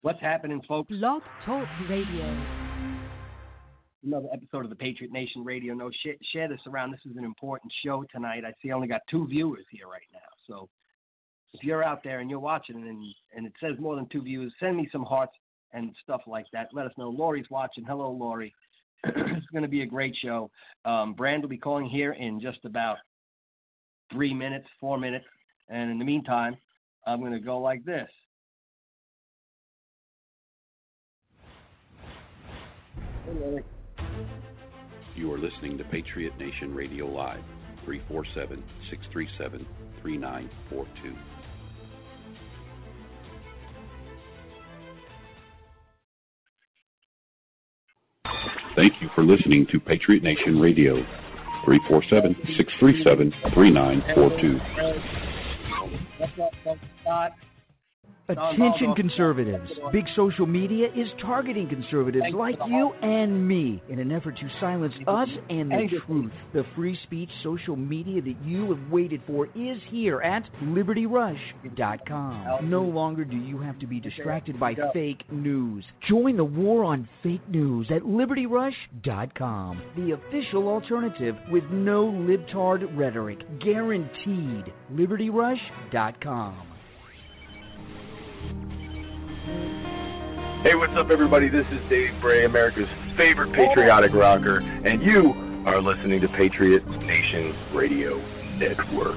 What's happening, folks? Blog Talk Radio. Another episode of the Patriot Nation Radio. No, share this around. This is an important show tonight. I see I only got 2 viewers here right now. So if you're out there and you're watching and it says more than 2 viewers, send me some hearts and stuff like that. Let us know. Lori's watching. Hello, Lori. It's going to be a great show. Brand will be calling here in just about 3 minutes, 4 minutes. And in the meantime, I'm going to go like this. You are listening to Patriot Nation Radio Live, 347-637-3942. Thank you for listening to Patriot Nation Radio, 347-637-3942. What's up, folks? Scott. Attention conservatives. Big social media is targeting conservatives like you and me in an effort to silence us and the truth. The free speech social media that you have waited for is here at LibertyRush.com. No longer do you have to be distracted by fake news. Join the war on fake news at LibertyRush.com. The official alternative with no libtard rhetoric. Guaranteed. LibertyRush.com. Hey, what's up, everybody? This is Dave Bray, America's favorite patriotic rocker, and you are listening to Patriot Nation Radio Network.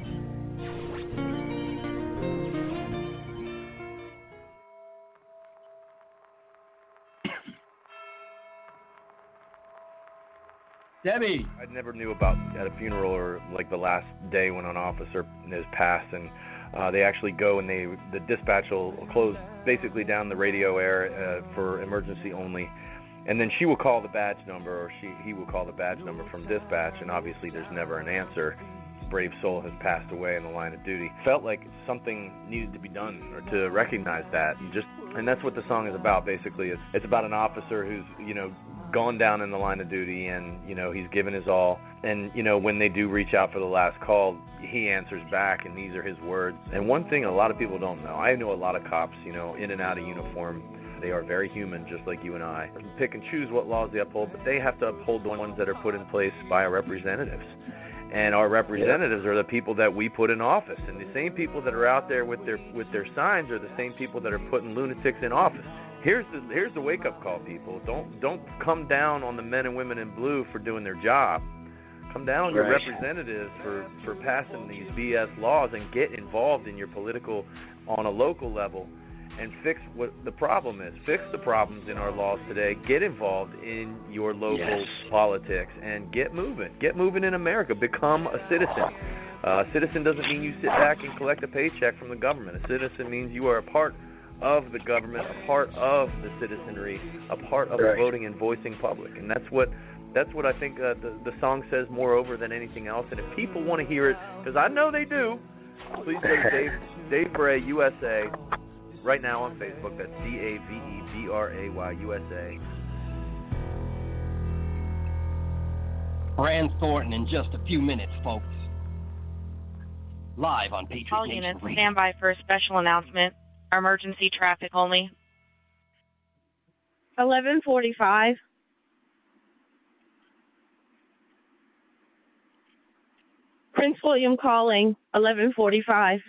Debbie. I never knew about at a funeral or like the last day when an officer is passed, and they actually go and the dispatch will close basically down the radio air for emergency only, and then she will call the badge number, or he will call the badge number from dispatch, and obviously there's never an answer. Brave soul has passed away in the line of duty. Felt like something needed to be done or to recognize that, and that's what the song is about. Basically, it's about an officer who's gone down in the line of duty, and he's given his all, and when they do reach out for the last call, he answers back, and these are his words. And one thing a lot of people don't know, I know a lot of cops, in and out of uniform. They are very human, just like you and I. They pick and choose what laws they uphold, but they have to uphold the ones that are put in place by our representatives. And our representatives are the people that we put in office, and the same people that are out there with their signs are the same people that are putting lunatics in office. Here's the wake-up call, people. Don't come down on the men and women in blue for doing their job. Come down on your representatives for passing these BS laws, and get involved in your political on a local level and fix what the problem is. Fix the problems in our laws today. Get involved in your local politics and get moving. Get moving in America. Become a citizen. A citizen doesn't mean you sit back and collect a paycheck from the government. A citizen means you are a part of the government, a part of the citizenry, a part of the voting and voicing public. And that's what I think the song says more over than anything else. And if people want to hear it, because I know they do, please go to Dave Bray USA right now on Facebook. That's DAVEBRAY USA. Brand Thornton in just a few minutes, folks. Live on Patriot All Nation units, Radio. stand by for a special announcement. Emergency traffic only. 11:45. Prince William calling. 11:45.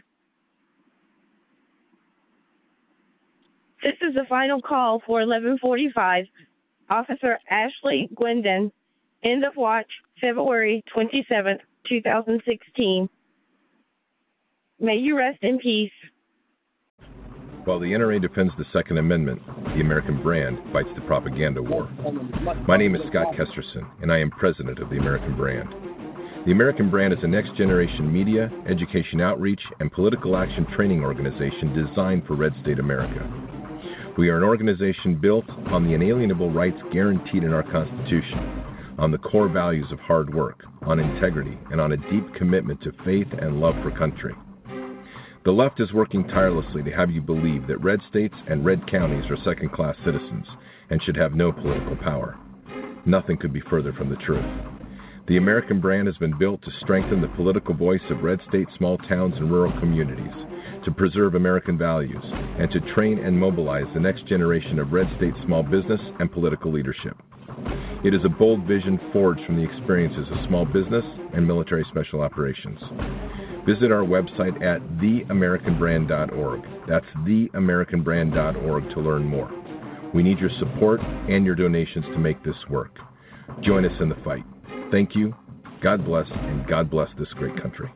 This is the final call for 11:45. Officer Ashley Gwendon. End of watch, February 27th, 2016. May you rest in peace. While the NRA defends the Second Amendment, the American brand fights the propaganda war. My name is Scott Kesterson, and I am president of the American Brand. The American Brand is a next-generation media, education outreach, and political action training organization designed for Red State America. We are an organization built on the inalienable rights guaranteed in our Constitution, on the core values of hard work, on integrity, and on a deep commitment to faith and love for country. The left is working tirelessly to have you believe that red states and red counties are second-class citizens and should have no political power. Nothing could be further from the truth. The American Brand has been built to strengthen the political voice of red state small towns and rural communities, to preserve American values and to train and mobilize the next generation of red state small business and political leadership. It is a bold vision forged from the experiences of small business and military special operations. Visit our website at theamericanbrand.org. That's theamericanbrand.org to learn more. We need your support and your donations to make this work. Join us in the fight. Thank you. God bless, and God bless this great country.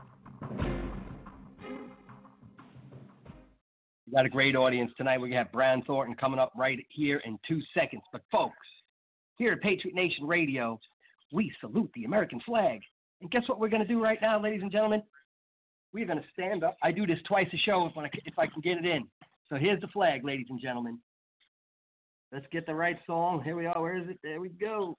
We got a great audience tonight. We're going to have Brand Thornton coming up right here in 2 seconds. But folks, here at Patriot Nation Radio, we salute the American flag. And guess what we're going to do right now, ladies and gentlemen? We're going to stand up. I do this twice a show if I can get it in. So here's the flag, ladies and gentlemen. Let's get the right song. Here we are. Where is it? There we go.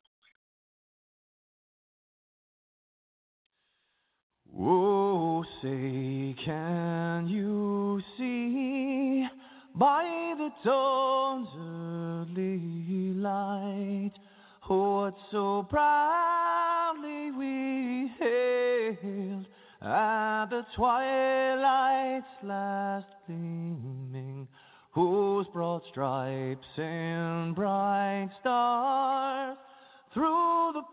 Oh, say, can you see by the dawn's early light what so proudly we hailed at the twilight's last gleaming, whose broad stripes and bright stars through the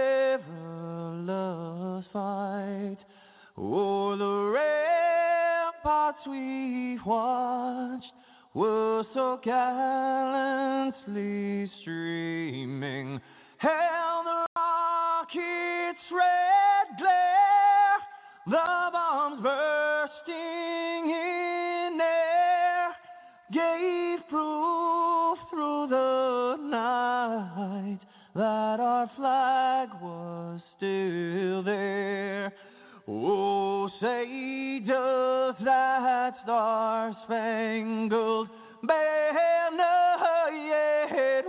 perilous fight o'er the ramparts we watched were so gallantly streaming, held the rocket's red glare, the bombs bursting in air, gave proof through the night that our flag was still there. Oh, say does that star-spangled banner yet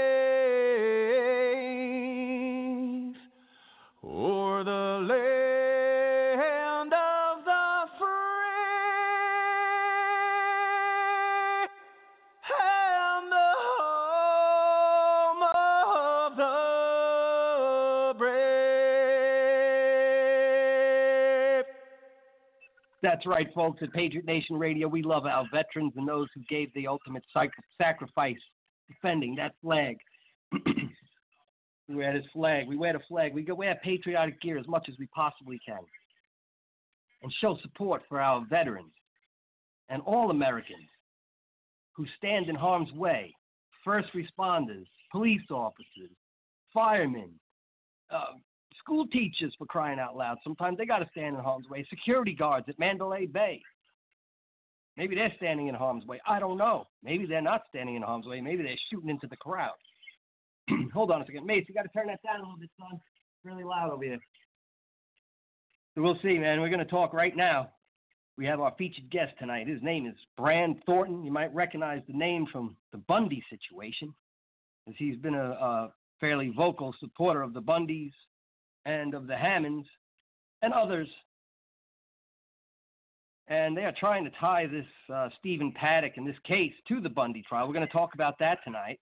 wave o'er the land of the free and the home of the brave. That's right, folks. At Patriot Nation Radio, we love our veterans and those who gave the ultimate sacrifice defending that flag. We wear this flag. We wear the flag. We wear patriotic gear as much as we possibly can and show support for our veterans and all Americans who stand in harm's way, first responders, police officers, firemen, school teachers, for crying out loud. Sometimes they got to stand in harm's way. Security guards at Mandalay Bay. Maybe they're standing in harm's way. I don't know. Maybe they're not standing in harm's way. Maybe they're shooting into the crowd. Hold on a second. Mace, you got to turn that down a little bit, son. It's really loud over here. So we'll see, man. We're going to talk right now. We have our featured guest tonight. His name is Brand Thornton. You might recognize the name from the Bundy situation, as he's been a fairly vocal supporter of the Bundys and of the Hammonds and others. And they are trying to tie this Stephen Paddock and this case to the Bundy trial. We're going to talk about that tonight.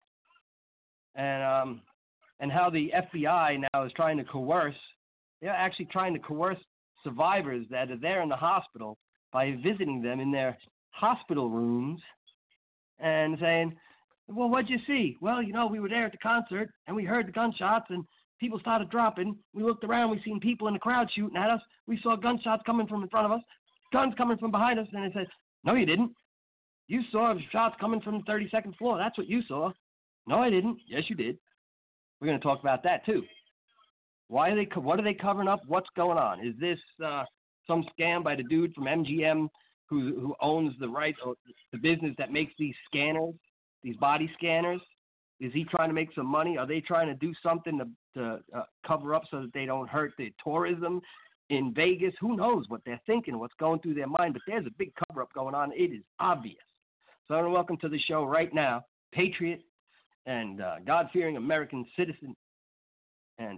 And how the FBI now is trying to coerce, they're actually trying to coerce survivors that are there in the hospital by visiting them in their hospital rooms and saying, well, what'd you see? Well, you know, we were there at the concert and we heard the gunshots and people started dropping. We looked around, we seen people in the crowd shooting at us. We saw gunshots coming from in front of us, guns coming from behind us. And they said, no, you didn't. You saw shots coming from the 32nd floor. That's what you saw. No, I didn't. Yes, you did. We're going to talk about that, too. What are they covering up? What's going on? Is this some scam by the dude from MGM who owns the rights, or the business that makes these scanners, these body scanners? Is he trying to make some money? Are they trying to do something to cover up so that they don't hurt the tourism in Vegas? Who knows what they're thinking, what's going through their mind, but there's a big cover-up going on. It is obvious. So I want to welcome to the show right now, Patriot and God-fearing American citizen and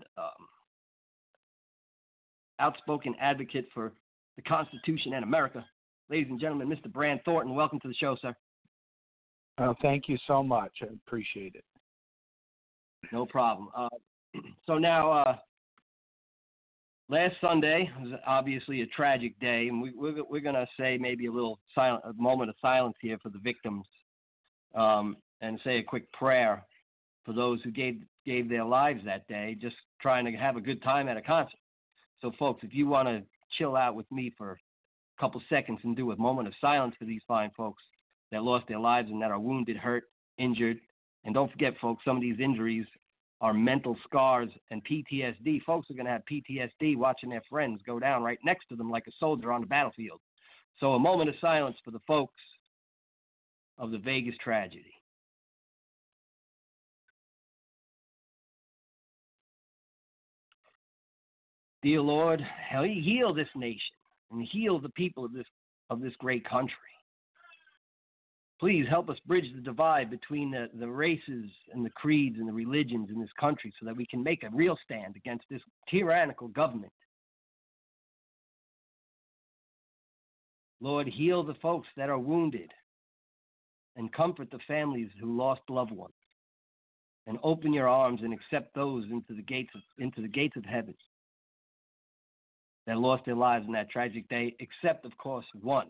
outspoken advocate for the Constitution and America. Ladies and gentlemen, Mr. Brand Thornton, welcome to the show, sir. Thank you so much. I appreciate it. No problem. So now last Sunday was obviously a tragic day, and we're going to say maybe a moment of silence here for the victims, and say a quick prayer for those who gave their lives that day, just trying to have a good time at a concert. So, folks, if you want to chill out with me for a couple seconds and do a moment of silence for these fine folks that lost their lives and that are wounded, hurt, injured. And don't forget, folks, some of these injuries are mental scars and PTSD. Folks are going to have PTSD watching their friends go down right next to them like a soldier on the battlefield. So a moment of silence for the folks of the Vegas tragedy. Dear Lord, heal this nation and heal the people of this great country. Please help us bridge the divide between the races and the creeds and the religions in this country so that we can make a real stand against this tyrannical government. Lord, heal the folks that are wounded and comfort the families who lost loved ones. And open your arms and accept those into the gates of heaven that lost their lives in that tragic day, except, of course, one.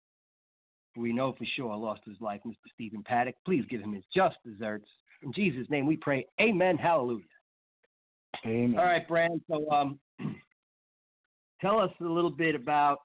We know for sure lost his life, Mr. Stephen Paddock. Please give him his just deserts. In Jesus' name we pray. Amen. Hallelujah. Amen. All right, Brand. So tell us a little bit about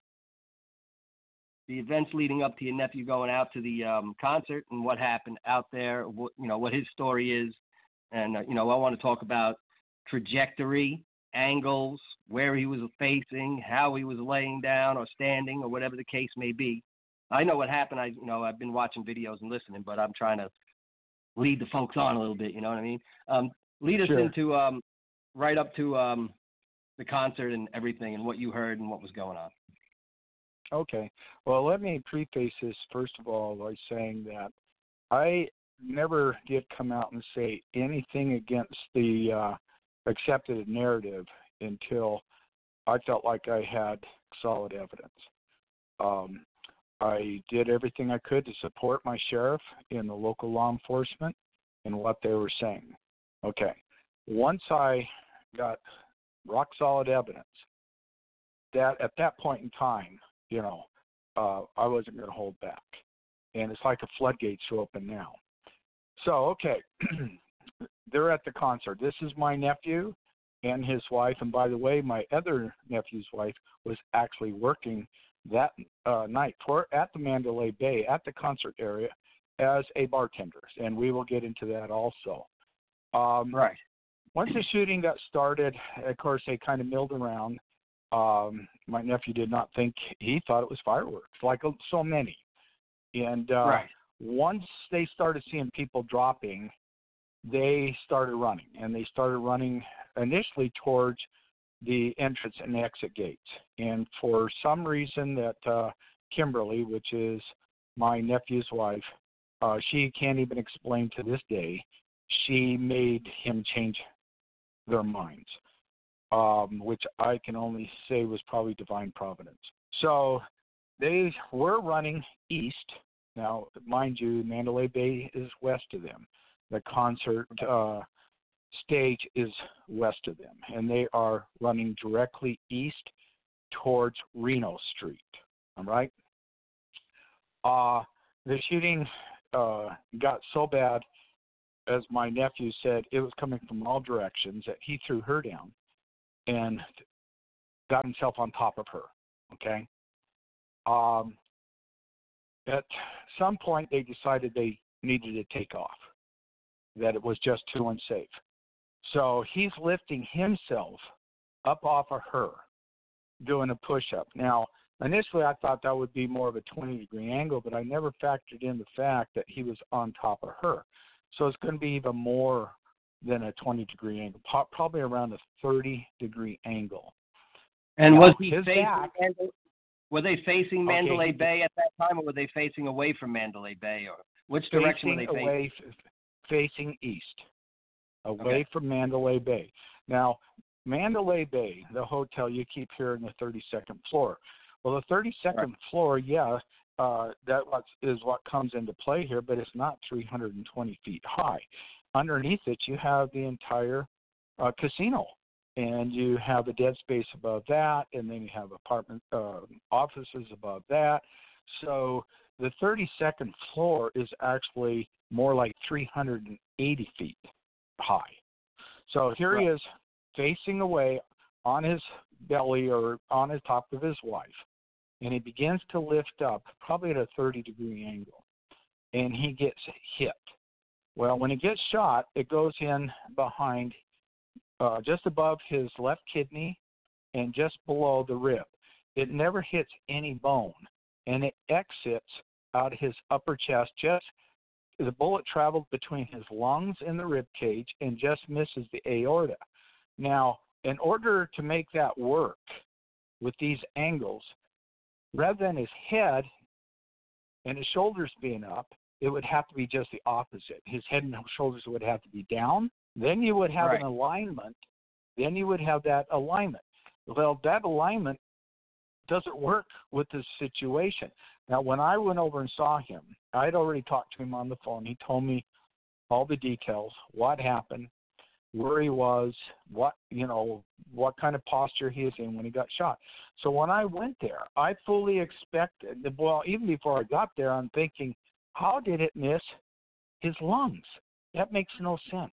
the events leading up to your nephew going out to the concert and what happened out there, what his story is. And, I want to talk about trajectory, angles, where he was facing, how he was laying down or standing or whatever the case may be. I know what happened. I've been watching videos and listening, but I'm trying to lead the folks on a little bit. You know what I mean? Lead us into right up to the concert and everything and what you heard and what was going on. Okay. Well, let me preface this first of all by saying that I never did come out and say anything against the accepted narrative until I felt like I had solid evidence. I did everything I could to support my sheriff and the local law enforcement in what they were saying. Okay. Once I got rock solid evidence, that at that point in time, I wasn't going to hold back. And it's like a floodgates to open now. So, okay, they're at the concert. This is my nephew and his wife. And by the way, my other nephew's wife was actually working that night at the Mandalay Bay, at the concert area, as a bartender. And we will get into that also. Right. Once the shooting got started, of course, they kind of milled around. My nephew did not think, he thought it was fireworks, like so many. And right. Once they started seeing people dropping, they started running. And they started running initially towards the entrance and exit gates. And for some reason that Kimberly, which is my nephew's wife, she can't even explain to this day, she made him change their minds, which I can only say was probably divine providence. So they were running east. Now, mind you, Mandalay Bay is west of them. The concert stage is west of them, and they are running directly east towards Reno Street. All right? The shooting got so bad, as my nephew said, it was coming from all directions, that he threw her down and got himself on top of her. Okay? At some point, they decided they needed to take off, that it was just too unsafe. So he's lifting himself up off of her, doing a push-up. Now, initially I thought that would be more of a 20-degree angle, but I never factored in the fact that he was on top of her. So it's going to be even more than a 20-degree angle, probably around a 30-degree angle. And now, was he facing were they facing Mandalay Bay at that time, or were they facing away from Mandalay Bay, or which direction were they facing? Facing east, away from Mandalay Bay. Now, Mandalay Bay, the hotel, you keep hearing the 32nd floor. Well, the 32nd floor, that is what comes into play here, but it's not 320 feet high. Underneath it, you have the entire casino and you have a dead space above that, and then you have apartment offices above that. So the 32nd floor is actually more like 380 feet high. So here he is facing away on his belly or on the top of his wife, and he begins to lift up, probably at a 30-degree angle, and he gets hit. Well, when he gets shot, it goes in behind, just above his left kidney and just below the rib. It never hits any bone, and it exits out of his upper chest. Just the bullet traveled between his lungs and the rib cage and just misses the aorta. Now, in order to make that work with these angles, rather than his head and his shoulders being up, it would have to be just the opposite. His head and shoulders would have to be down. Then you would have an alignment. Then you would have that alignment. Well, that alignment doesn't work with this situation. Now, when I went over and saw him, I had already talked to him on the phone. He told me all the details, what happened, where he was, what kind of posture he was in when he got shot. So when I went there, I fully expected, well, even before I got there, I'm thinking, how did it miss his lungs? That makes no sense.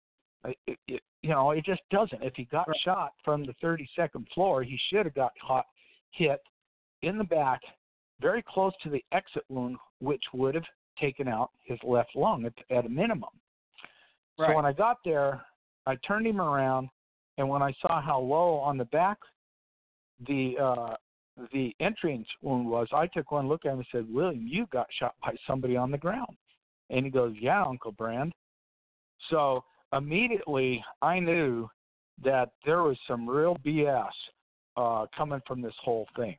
It just doesn't. If he got shot from the 32nd floor, he should have got hit in the back, very close to the exit wound, which would have taken out his left lung at a minimum. Right. So when I got there, I turned him around, and when I saw how low on the back the entrance wound was, I took one look at him and said, "William, you got shot by somebody on the ground." And he goes, "Yeah, Uncle Brand." So immediately I knew that there was some real BS coming from this whole thing.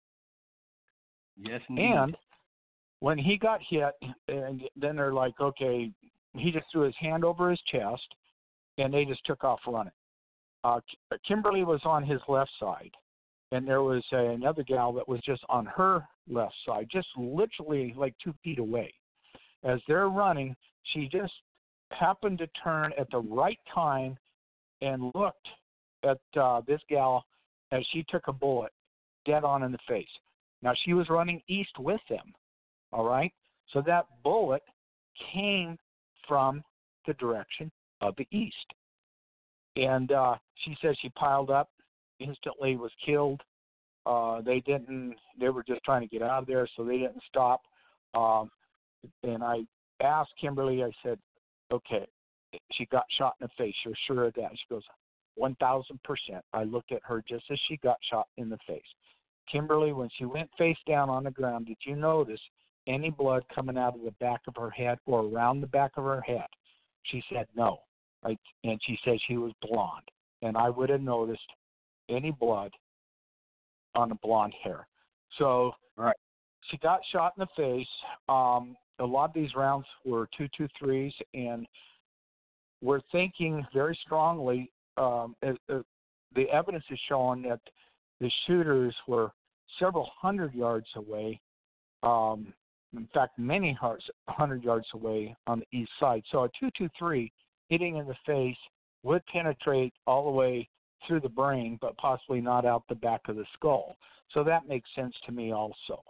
Yes, indeed. And when he got hit, and then they're like, okay, he just threw his hand over his chest, and they just took off running. Kimberly was on his left side, and there was another gal that was just on her left side, just literally like 2 feet away. As they're running, she just happened to turn at the right time and looked at this gal as she took a bullet dead on in the face. Now, she was running east with them, all right? So that bullet came from the direction of the east. And she said she piled up, instantly was killed. They were just trying to get out of there, so they didn't stop. And I asked Kimberly, I said, okay, she got shot in the face. You're sure of that? She goes, 1,000%. I looked at her just as she got shot in the face. Kimberly, when she went face down on the ground, did you notice any blood coming out of the back of her head or around the back of her head? She said no. And she said she was blonde. And I would have noticed any blood on the blonde hair. So she got shot in the face. A lot of these rounds were .223s, and we're thinking very strongly. The evidence is showing that the shooters were several hundred yards away. In fact, many hundred yards away on the east side. So a .223 hitting in the face would penetrate all the way through the brain, but possibly not out the back of the skull. So that makes sense to me also.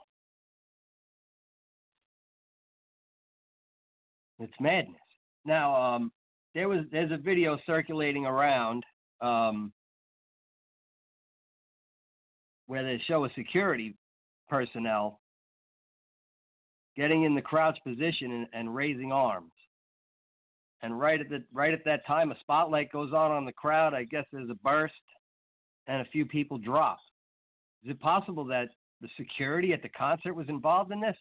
It's madness. Now, there's a video circulating around where they show a security personnel getting in the crouch position and raising arms. And right at that time, a spotlight goes on the crowd. I guess there's a burst, and a few people drop. Is it possible that the security at the concert was involved in this?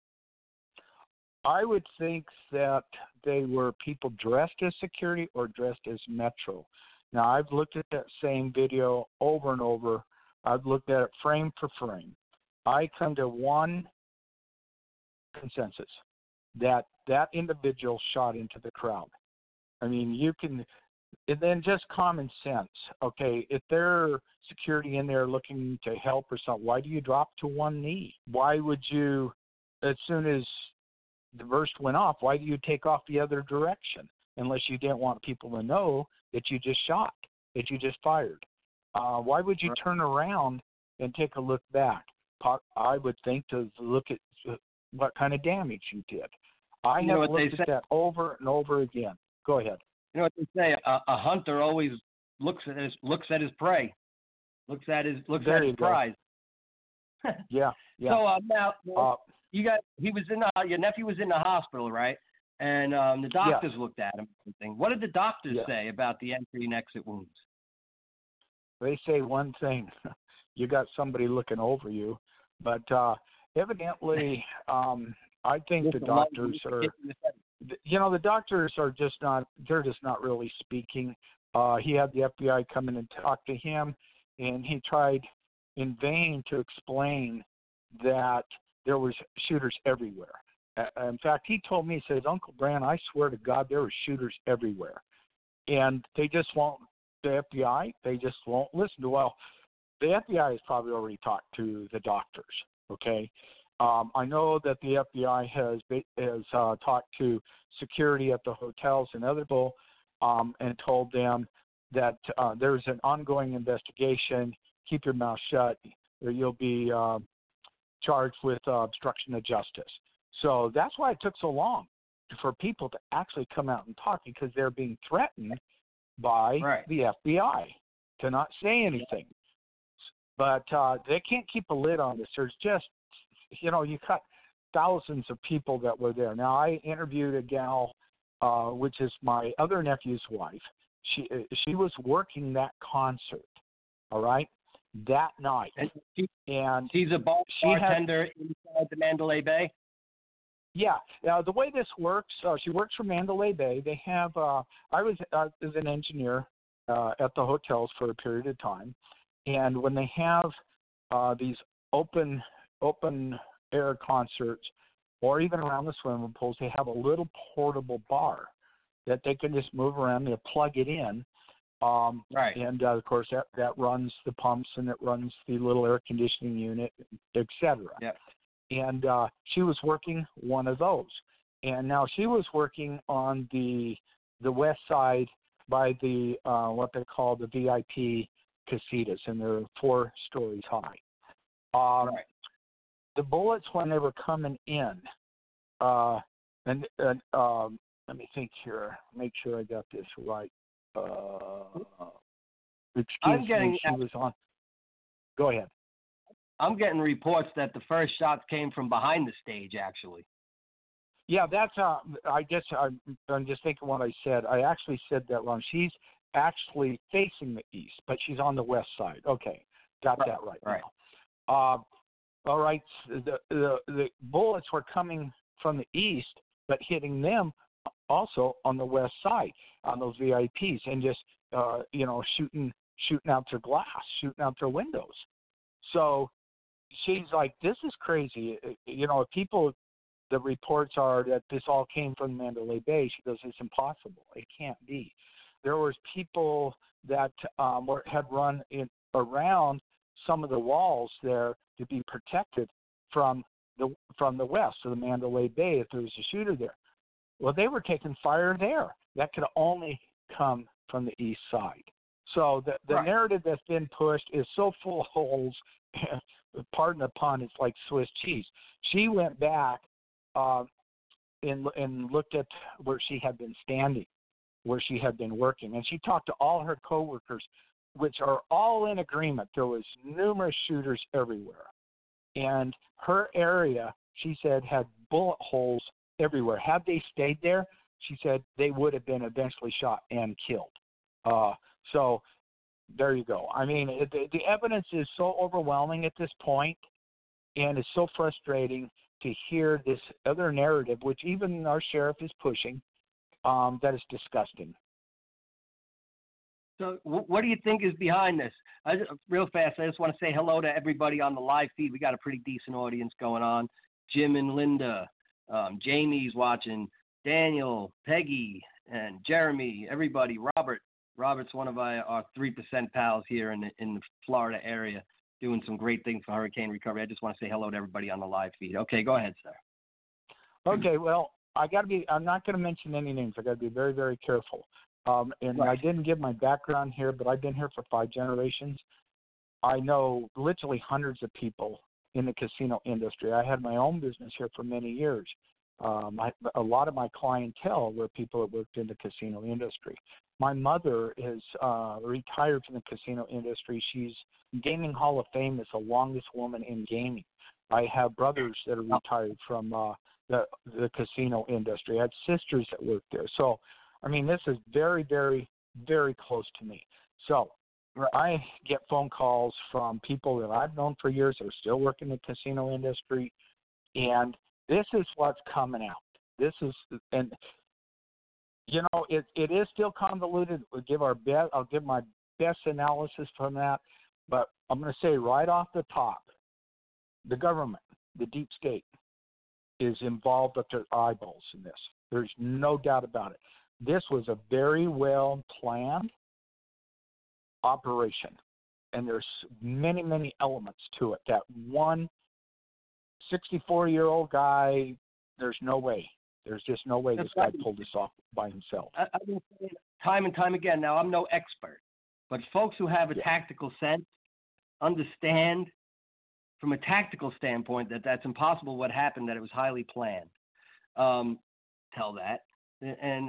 I would think that they were people dressed as security or dressed as Metro. Now, I've looked at that same video over and over. I've looked at it frame for frame. I come to one consensus, that individual shot into the crowd. I mean, you can, and then just common sense. Okay, if there's security in there looking to help or something, why do you drop to one knee? Why would you, as soon as the burst went off, why do you take off the other direction? Unless you didn't want people to know that you just shot. that you just fired. Why would you turn around and take a look back? I would think to look at what kind of damage you did. I have looked at that over and over again. Go ahead. You know what they say? A hunter always looks at his prey, looks at his prize. Yeah. So now your nephew was in the hospital, right? And the doctors looked at him. And everything. What did the doctors say about the entry and exit wounds? They say one thing: you got somebody looking over you. But evidently, I think the doctors are. The doctors are just not. They're just not really speaking. He had the FBI come in and talk to him, and he tried in vain to explain that there was shooters everywhere. In fact, he told me, he says, Uncle Brand, I swear to God, there were shooters everywhere. And they just won't, the FBI, they just won't listen to, well, the FBI has probably already talked to the doctors, okay? I know that the FBI has talked to security at the hotels and other people and told them that there's an ongoing investigation. Keep your mouth shut, or you'll be charged with obstruction of justice. So that's why it took so long for people to actually come out and talk, because they're being threatened by the FBI to not say anything. But they can't keep a lid on this. There's just, you got thousands of people that were there. Now, I interviewed a gal, which is my other nephew's wife. She was working that concert, all right, that night. And she's a bartender inside the Mandalay Bay? Yeah. The way this works, she works for Mandalay Bay. They have, I was as an engineer at the hotels for a period of time. And when they have these open air concerts, or even around the swimming pools, they have a little portable bar that they can just move around. They plug it in. And, of course, that runs the pumps, and it runs the little air conditioning unit, et cetera. Yep. And she was working one of those. And now she was working on the west side by the what they call the VIP casitas, and they're 4 stories high. The bullets, when they were coming in, and let me think here, make sure I got this right. Excuse me, she was on. Go ahead. I'm getting reports that the first shots came from behind the stage, actually. Yeah, that's. I guess I'm just thinking what I said. I actually said that wrong. She's actually facing the east, but she's on the west side. Okay, got that right. Now. All right. The bullets were coming from the east, but hitting them also on the west side on those VIPs, and just shooting out their glass, shooting out their windows. So she's like, this is crazy. People, the reports are that this all came from Mandalay Bay. She goes, it's impossible. It can't be. There was people that had run around some of the walls there to be protected from the west of the Mandalay Bay if there was a shooter there. Well, they were taking fire there. That could only come from the east side. So the narrative that's been pushed is so full of holes. Pardon the pun, it's like Swiss cheese. She went back and looked at where she had been standing, where she had been working, and she talked to all her coworkers, which are all in agreement. There was numerous shooters everywhere, and her area, she said, had bullet holes everywhere. Had they stayed there, she said, they would have been eventually shot and killed. So there you go. I mean, the evidence is so overwhelming at this point, and it's so frustrating to hear this other narrative, which even our sheriff is pushing, that is disgusting. So what do you think is behind this? Real fast, I just want to say hello to everybody on the live feed. We got a pretty decent audience going on. Jim and Linda, Jamie's watching, Daniel, Peggy, and Jeremy, everybody, Robert. Robert's one of our 3% pals here in the Florida area, doing some great things for hurricane recovery. I just want to say hello to everybody on the live feed. Okay, go ahead, sir. Okay, well, I'm not going to mention any names. I got to be very, very careful. And I didn't give my background here, but I've been here for 5 generations. I know literally hundreds of people in the casino industry. I had my own business here for many years. A lot of my clientele were people that worked in the casino industry. My mother is retired from the casino industry. She's Gaming Hall of Fame is the longest woman in gaming. I have brothers that are retired from the casino industry. I have sisters that work there. So, I mean, this is very, very, very close to me. So I get phone calls from people that I've known for years that are still working in the casino industry, and this is what's coming out. This is, and you know, it is still convoluted. I'll give my best analysis from that, but I'm going to say right off the top, the government, the deep state, is involved up to their eyeballs in this. There's no doubt about it. This was a very well planned operation, and there's many, many elements to it. That one 64-year-old guy, there's no way. There's just no way this guy pulled this off by himself. I've been saying time and time again. Now, I'm no expert, but folks who have a tactical sense understand from a tactical standpoint that that's impossible what happened, that it was highly planned. Tell that. And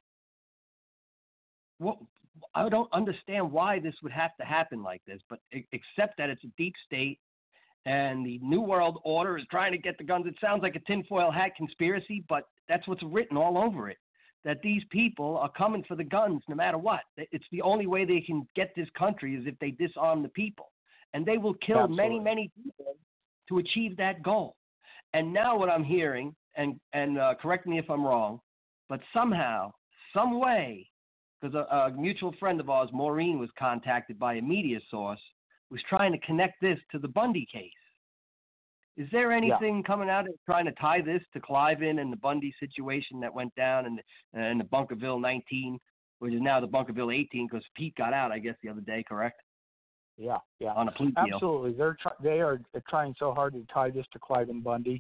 I don't understand why this would have to happen like this, but except that it's a deep state and the New World Order is trying to get the guns. It sounds like a tinfoil hat conspiracy, but that's what's written all over it, that these people are coming for the guns no matter what. It's the only way they can get this country is if they disarm the people. And they will kill many, many people to achieve that goal. And now what I'm hearing, and correct me if I'm wrong, but somehow, some way, because a mutual friend of ours, Maureen, was contacted by a media source, was trying to connect this to the Bundy case. Is there anything coming out and trying to tie this to Cliven and the Bundy situation that went down in the Bunkerville 19, which is now the Bunkerville 18, because Pete got out, I guess, the other day, correct? Yeah. On a plea deal. Absolutely. They are trying so hard to tie this to Cliven Bundy.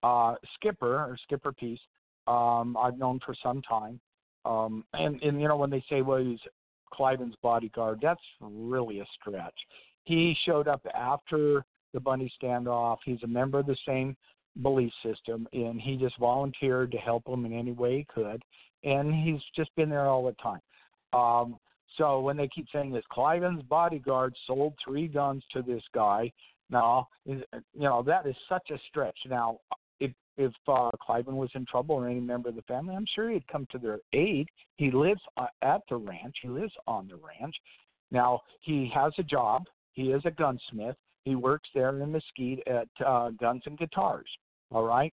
Skipper Peace, I've known for some time. And you know, when they say, well, he's Cliven's bodyguard, that's really a stretch. He showed up after the Bundy standoff. He's a member of the same belief system, and he just volunteered to help him in any way he could. And he's just been there all the time. So when they keep saying this, Cliven's bodyguard sold 3 guns to this guy, now, you know, that is such a stretch. Now, if Cliven was in trouble or any member of the family, I'm sure he'd come to their aid. He lives at the ranch. He lives on the ranch. Now, he has a job. He is a gunsmith. He works there in Mesquite at Guns and Guitars, all right?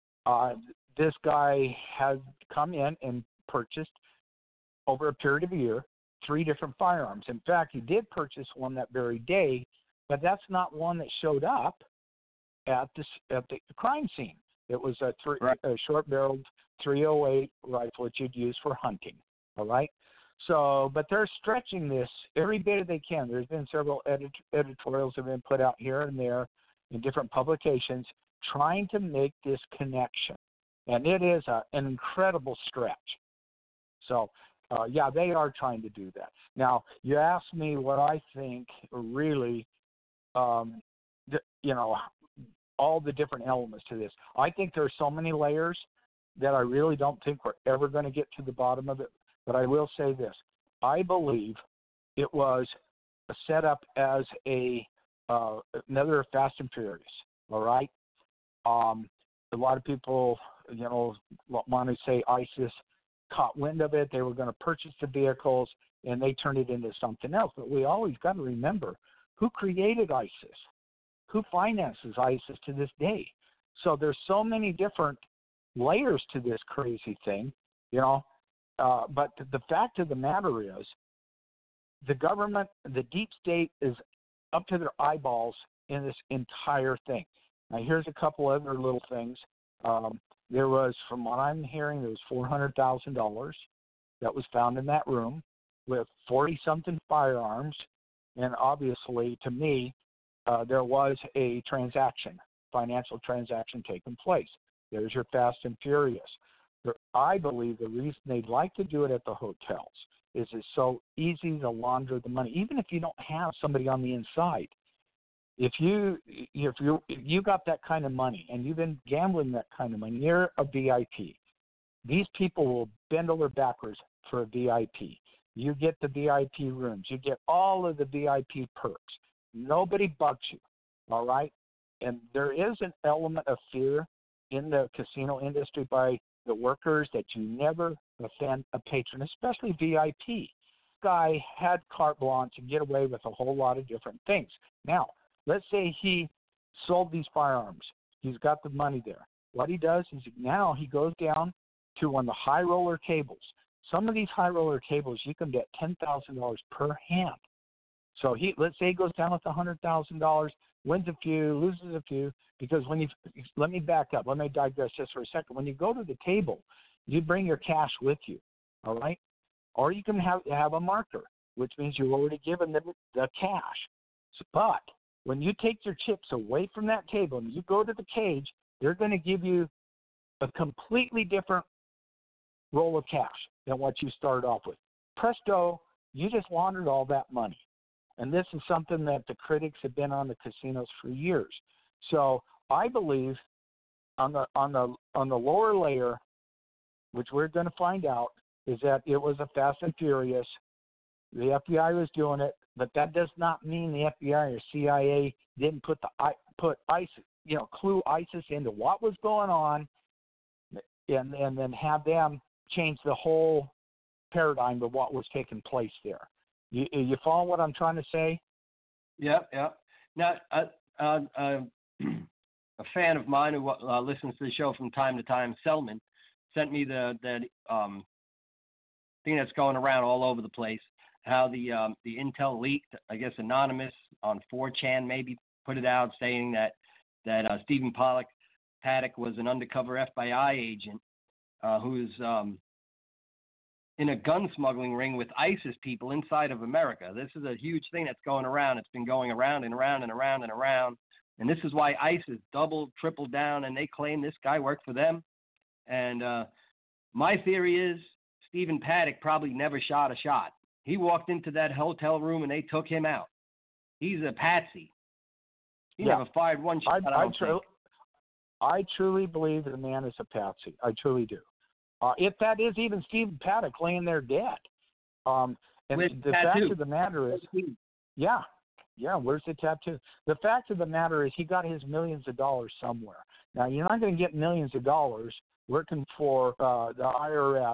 This guy has come in and purchased, over a period of a year, 3 different firearms. In fact, he did purchase one that very day, but that's not one that showed up at the crime scene. It was a short-barreled .308 rifle that you'd use for hunting, all right? So, but they're stretching this every bit they can. There's been several editorials that have been put out here and there in different publications trying to make this connection, and it is an incredible stretch. So, they are trying to do that. Now, you asked me what I think really, all the different elements to this. I think there are so many layers that I really don't think we're ever going to get to the bottom of it. But I will say this. I believe it was set up as another Fast and Furious, all right? A lot of people, want to say ISIS caught wind of it. They were going to purchase the vehicles, and they turned it into something else. But we always got to remember who created ISIS, who finances ISIS to this day. So there's so many different layers to this crazy thing, but the fact of the matter is the government, the deep state is up to their eyeballs in this entire thing. Now, here's a couple other little things. There was, from what I'm hearing, there was $400,000 that was found in that room with 40-something firearms. And obviously, to me, there was a financial transaction taking place. There's your Fast and Furious. I believe the reason they'd like to do it at the hotels is it's so easy to launder the money, even if you don't have somebody on the inside. If you got that kind of money and you've been gambling that kind of money, you're a VIP. These people will bend over backwards for a VIP. You get the VIP rooms. You get all of the VIP perks. Nobody bugs you, all right? And there is an element of fear in the casino industry by the workers that you never offend a patron, especially VIP. Guy had carte blanche and get away with a whole lot of different things. Now, let's say he sold these firearms. He's got the money there. What he does is now he goes down to one of the high roller tables. Some of these high roller tables, you can get $10,000 per hand. So let's say he goes down with $100,000, wins a few, loses a few, because let me back up. Let me digress just for a second. When you go to the table, you bring your cash with you, all right? Or you can have a marker, which means you've already given them the cash. But when you take your chips away from that table and you go to the cage, they're going to give you a completely different roll of cash than what you started off with. Presto, you just laundered all that money. And this is something that the critics have been on the casinos for years. So I believe on the lower layer, which we're going to find out, is that it was a Fast and Furious. The FBI was doing it, but that does not mean the FBI or CIA didn't put ISIS, clue ISIS into what was going on, and then have them change the whole paradigm of what was taking place there. You follow what I'm trying to say? Yep. Now, a fan of mine who listens to the show from time to time, Selman, sent me the thing that's going around all over the place. How the intel leaked, I guess anonymous on 4chan maybe put it out saying that Stephen Paddock was an undercover FBI agent who's in a gun smuggling ring with ISIS people inside of America. This is a huge thing that's going around. It's been going around and around and around and around. And this is why ISIS doubled, tripled down, and they claim this guy worked for them. And my theory is Stephen Paddock probably never shot a shot. He walked into that hotel room and they took him out. He's a patsy. He never fired one shot. I truly believe the man is a patsy. I truly do. If that is even Stephen Paddock laying there dead. And the fact of the matter is, where's the tattoo? The fact of the matter is he got his millions of dollars somewhere. Now, you're not going to get millions of dollars working for the IRS,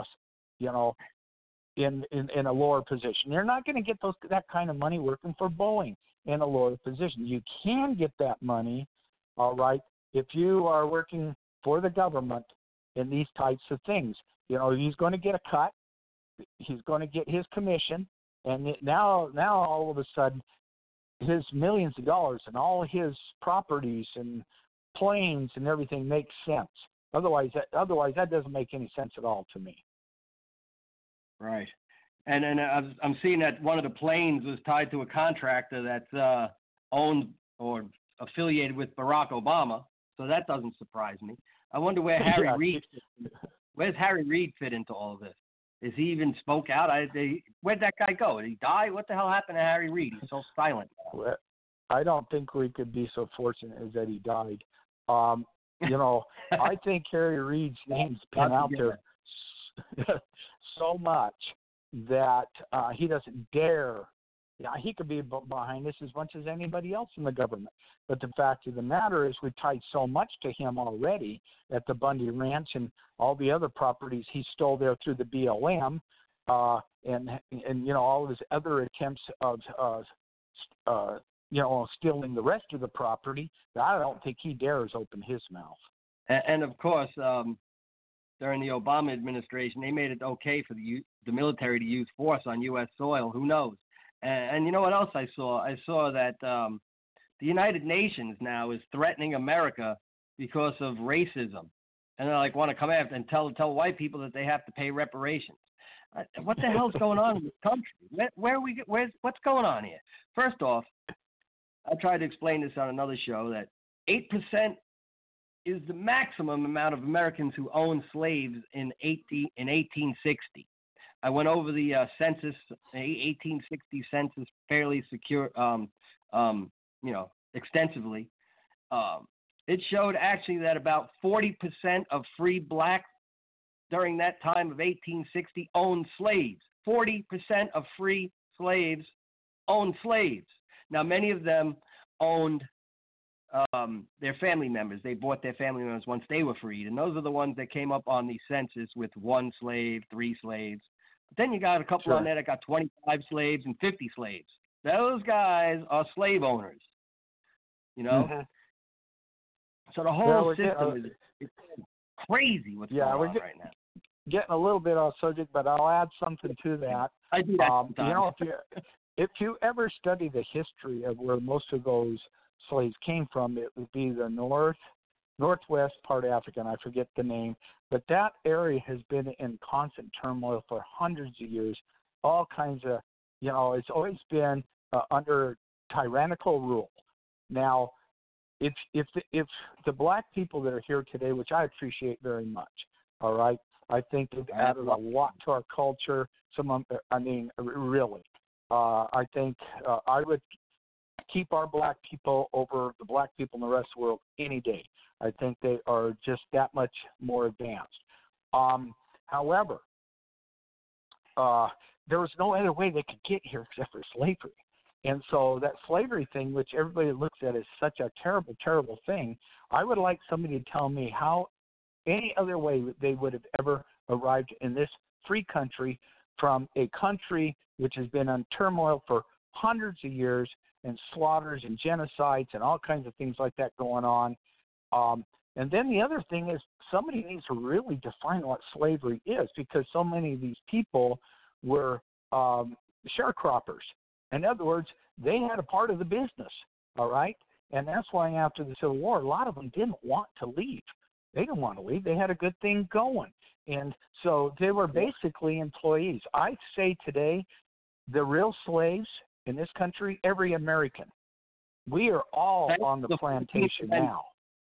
in a lower position. You're not going to get that kind of money working for Boeing in a lower position. You can get that money, all right, if you are working for the government in these types of things. He's going to get a cut. He's going to get his commission. And now all of a sudden, his millions of dollars and all his properties and planes and everything makes sense. Otherwise, that doesn't make any sense at all to me. Right. And then I'm seeing that one of the planes was tied to a contractor that's owned or affiliated with Barack Obama. So that doesn't surprise me. I wonder where where's Harry Reid fit into all of this? Is he even spoke out? Where'd that guy go? Did he die? What the hell happened to Harry Reid? He's so silent now. Well, I don't think we could be so fortunate as that he died. I think Harry Reid's name's been out there so much that he doesn't dare. Yeah, he could be behind this as much as anybody else in the government. But the fact of the matter is we tied so much to him already at the Bundy Ranch and all the other properties he stole there through the BLM and all of his other attempts of stealing the rest of the property. I don't think he dares open his mouth. And of course, during the Obama administration, they made it okay for the military to use force on U.S. soil. Who knows? And you know what else I saw? I saw that the United Nations now is threatening America because of racism, and they want to come after and tell white people that they have to pay reparations. What the hell's going on in this country? What's going on here? First off, I tried to explain this on another show that 8% is the maximum amount of Americans who owned slaves in 1860. I went over the census, 1860 census, fairly secure, extensively. It showed actually that about 40% of free blacks during that time of 1860 owned slaves. 40% of free slaves owned slaves. Now, many of them owned their family members. They bought their family members once they were freed, and those are the ones that came up on the census with 1 slave, 3 slaves. But then you got a couple on there that got 25 slaves and 50 slaves. Those guys are slave owners, Mm-hmm. So the whole system is crazy what's going on right now. Getting a little bit off subject, but I'll add something to that. I do that sometimes. If you ever study the history of where most of those slaves came from, it would be the northwest part of Africa, and I forget the name, but that area has been in constant turmoil for hundreds of years. All kinds of, it's always been under tyrannical rule. Now, if the black people that are here today, which I appreciate very much, all right, I think they've added a lot to our culture. Really, I think I would keep our black people over the black people in the rest of the world any day. I think they are just that much more advanced. However, there was no other way they could get here except for slavery. And so that slavery thing, which everybody looks at as such a terrible, terrible thing, I would like somebody to tell me how any other way they would have ever arrived in this free country from a country which has been in turmoil for hundreds of years and slaughters and genocides and all kinds of things like that going on. And then the other thing is somebody needs to really define what slavery is, because so many of these people were sharecroppers. In other words, they had a part of the business, all right? And that's why after the Civil War, a lot of them didn't want to leave. They didn't want to leave. They had a good thing going. And so they were basically employees. I say today, the real slaves in this country, every American. We are all on the plantation now.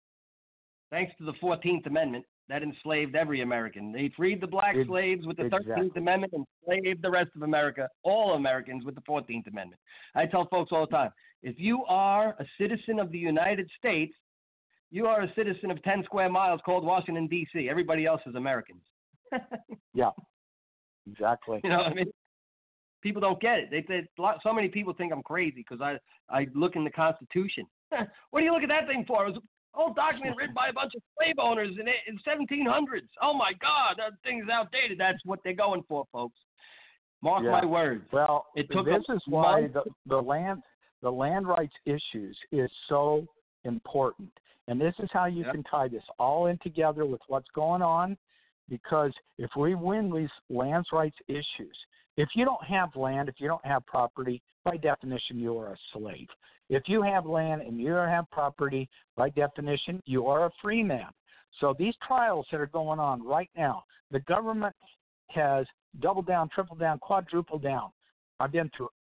Thanks to the 14th Amendment, that enslaved every American. They freed the black slaves with the 13th Amendment and enslaved the rest of America, all Americans, with the 14th Amendment. I tell folks all the time, if you are a citizen of the United States, you are a citizen of 10 square miles called Washington, D.C. Everybody else is Americans. Yeah, exactly. You know what I mean? People don't get it. So many people think I'm crazy because I look in the Constitution. What do you look at that thing for? It was an old document written by a bunch of slave owners in 1700s. Oh, my God, that thing's outdated. That's what they're going for, folks. Mark my words. Well, this is why the land rights issues is so important. And this is how you can tie this all in together with what's going on, because if we win these land rights issues, if you don't have land, if you don't have property, by definition, you are a slave. If you have land and you don't have property, by definition, you are a free man. So these trials that are going on right now, the government has doubled down, tripled down, quadrupled down. I've been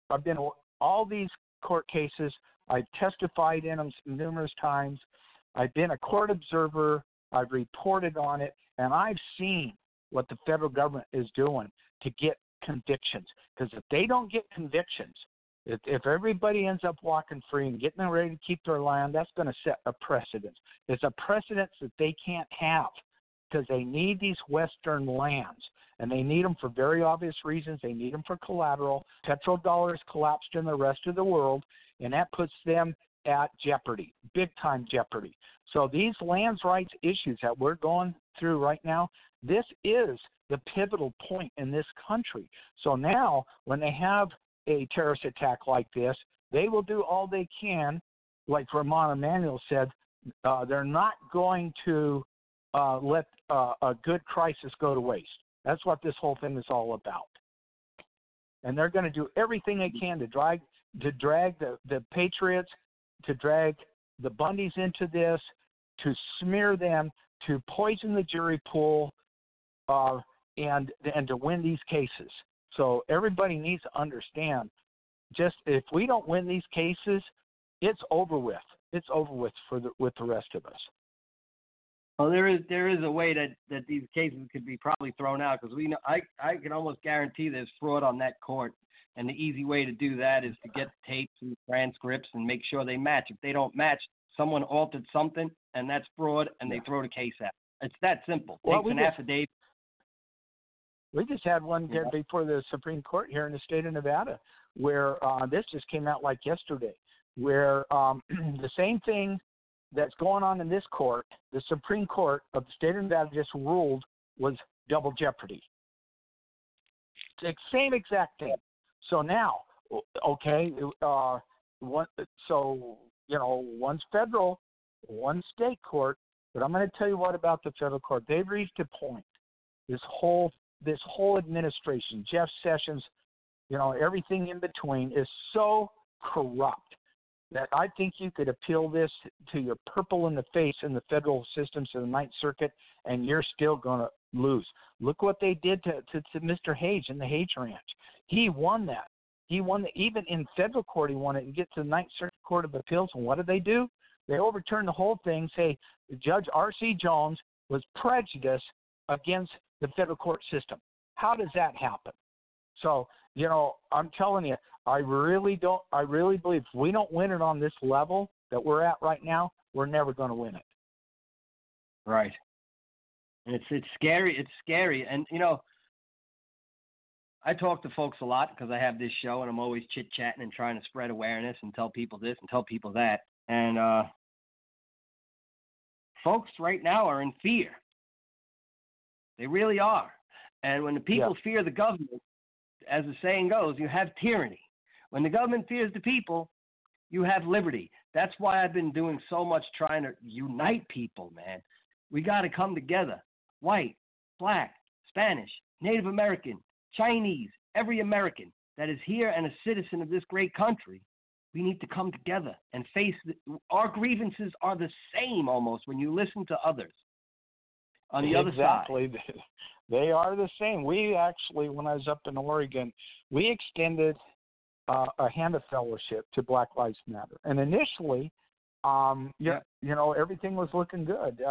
all these court cases. I've testified in them numerous times. I've been a court observer. I've reported on it, and I've seen what the federal government is doing to get convictions. Because if they don't get convictions, if everybody ends up walking free and getting ready to keep their land, that's going to set a precedent. It's a precedent that they can't have, because they need these Western lands, and they need them for very obvious reasons. They need them for collateral. Petrodollars collapsed in the rest of the world, and that puts them at jeopardy, big-time jeopardy. So these lands rights issues that we're going through right now, this is the pivotal point in this country. So now when they have a terrorist attack like this, they will do all they can. Like Ramon Emanuel said, they're not going to let a good crisis go to waste. That's what this whole thing is all about. And they're going to do everything they can to drag the Patriots, to drag the Bundys into this, to smear them, to poison the jury pool, and to win these cases. So everybody needs to understand, just if we don't win these cases, it's over with. It's over with with the rest of us. Well, there is a way that these cases could be probably thrown out, because we know I can almost guarantee there's fraud on that court, and the easy way to do that is to get tapes and transcripts and make sure they match. If they don't match, someone altered something, and that's fraud, and they throw the case out. It's that simple. Well, Takes an affidavit. We just had one before the Supreme Court here in the state of Nevada, where this just came out like yesterday, where the same thing that's going on in this court, the Supreme Court of the state of Nevada just ruled was double jeopardy. The same exact thing. So now, okay, one's federal, one's state court, but I'm going to tell you what about the federal court. They've reached a point. This whole administration, Jeff Sessions, everything in between is so corrupt that I think you could appeal this to your purple in the face in the federal systems of the Ninth Circuit, and you're still going to lose. Look what they did to Mr. Hage in the Hage Ranch. He won that. Even in federal court, he won it and get to the Ninth Circuit Court of Appeals. And what do? They overturn the whole thing, say Judge R.C. Jones was prejudiced against the federal court system. How does that happen? So, I'm telling you, I really believe if we don't win it on this level that we're at right now, we're never going to win it. Right. It's scary. It's scary. And, I talk to folks a lot because I have this show, and I'm always chit-chatting and trying to spread awareness and tell people this and tell people that. And folks right now are in fear. They really are. And when the people fear the government, as the saying goes, you have tyranny. When the government fears the people, you have liberty. That's why I've been doing so much trying to unite people, man. We got to come together. White, black, Spanish, Native American, Chinese, every American that is here and a citizen of this great country, we need to come together and face our grievances are the same almost when you listen to others on the other side. Exactly. They are the same. We actually, when I was up in Oregon, we extended a hand of fellowship to Black Lives Matter. And initially, everything was looking good.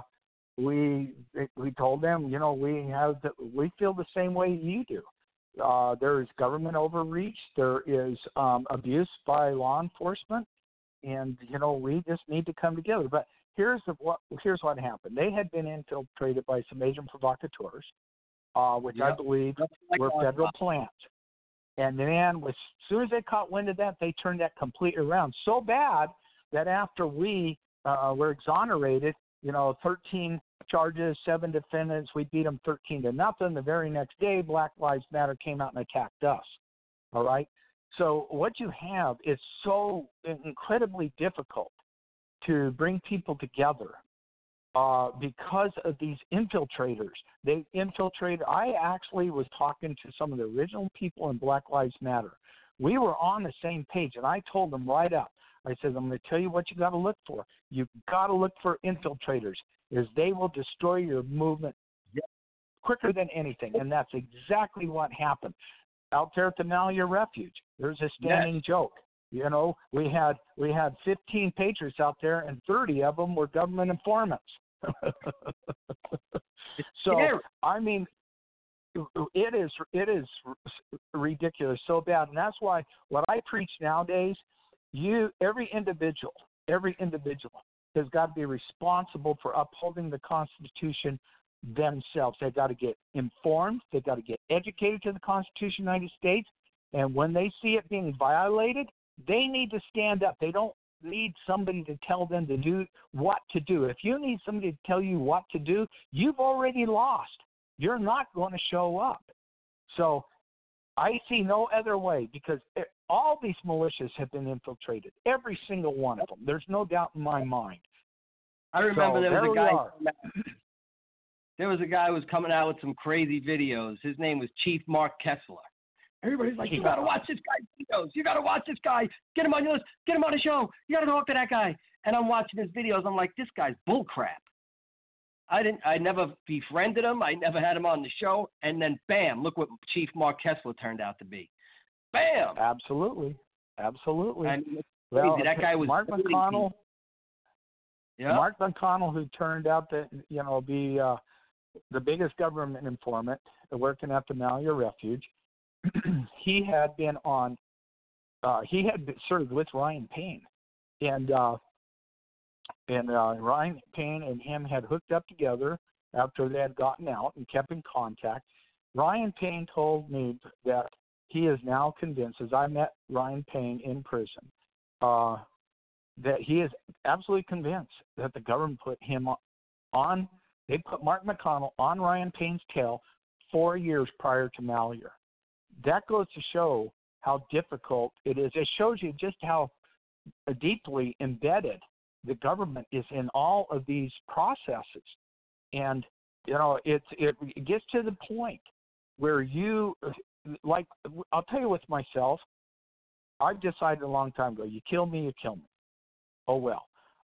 We told them, we feel the same way you do. There is government overreach. There is abuse by law enforcement, and we just need to come together. But here's what happened. They had been infiltrated by some agent provocateurs, which I believe were federal plants. And then, as soon as they caught wind of that, they turned that completely around. So bad that after we were exonerated, 13 charges, 7 defendants, we beat them 13-0. The very next day, Black Lives Matter came out and attacked us. All right? So what you have is so incredibly difficult to bring people together because of these infiltrators. They infiltrated. I actually was talking to some of the original people in Black Lives Matter. We were on the same page, and I told them right up. I said, I'm going to tell you what you got to look for. You've got to look for infiltrators, is they will destroy your movement quicker than anything, and that's exactly what happened. Out there at the Malheur Refuge, there's a standing joke. We had 15 patriots out there, and 30 of them were government informants. So, I mean, it is ridiculous, so bad, and that's why what I preach nowadays, every individual has got to be responsible for upholding the Constitution themselves. They've got to get informed. They've got to get educated to the Constitution of the United States, and when they see it being violated, they need to stand up. They don't need somebody to tell them to do what to do. If you need somebody to tell you what to do, you've already lost. You're not going to show up. So I see no other way, because all these militias have been infiltrated, every single one of them. There's no doubt in my mind. I remember there was a guy who was coming out with some crazy videos. His name was Chief Mark Kessler. Everybody's like, you got to watch this guy's videos. You got to watch this guy. Get him on your list. Get him on the show. You got to talk to that guy. And I'm watching his videos. I'm like, this guy's bullcrap. I never befriended him. I never had him on the show. And then, bam, look what Chief Mark Kessler turned out to be. Bam. Absolutely. I mean, it's crazy. That guy was Mark McConnell. Yeah. Mark McConnell, who turned out to, be the biggest government informant working at the Malheur Refuge, he had been on. He had served with Ryan Payne, and Ryan Payne and him had hooked up together after they had gotten out and kept in contact. Ryan Payne told me that he is now convinced, as I met Ryan Payne in prison, that he is absolutely convinced that the government put him on. They put Mark McConnell on Ryan Payne's tail 4 years prior to Malheur. That goes to show how difficult it is. It shows you just how deeply embedded the government is in all of these processes. And, it gets to the point where I'll tell you with myself, I've decided a long time ago, you kill me, you kill me. Oh, well.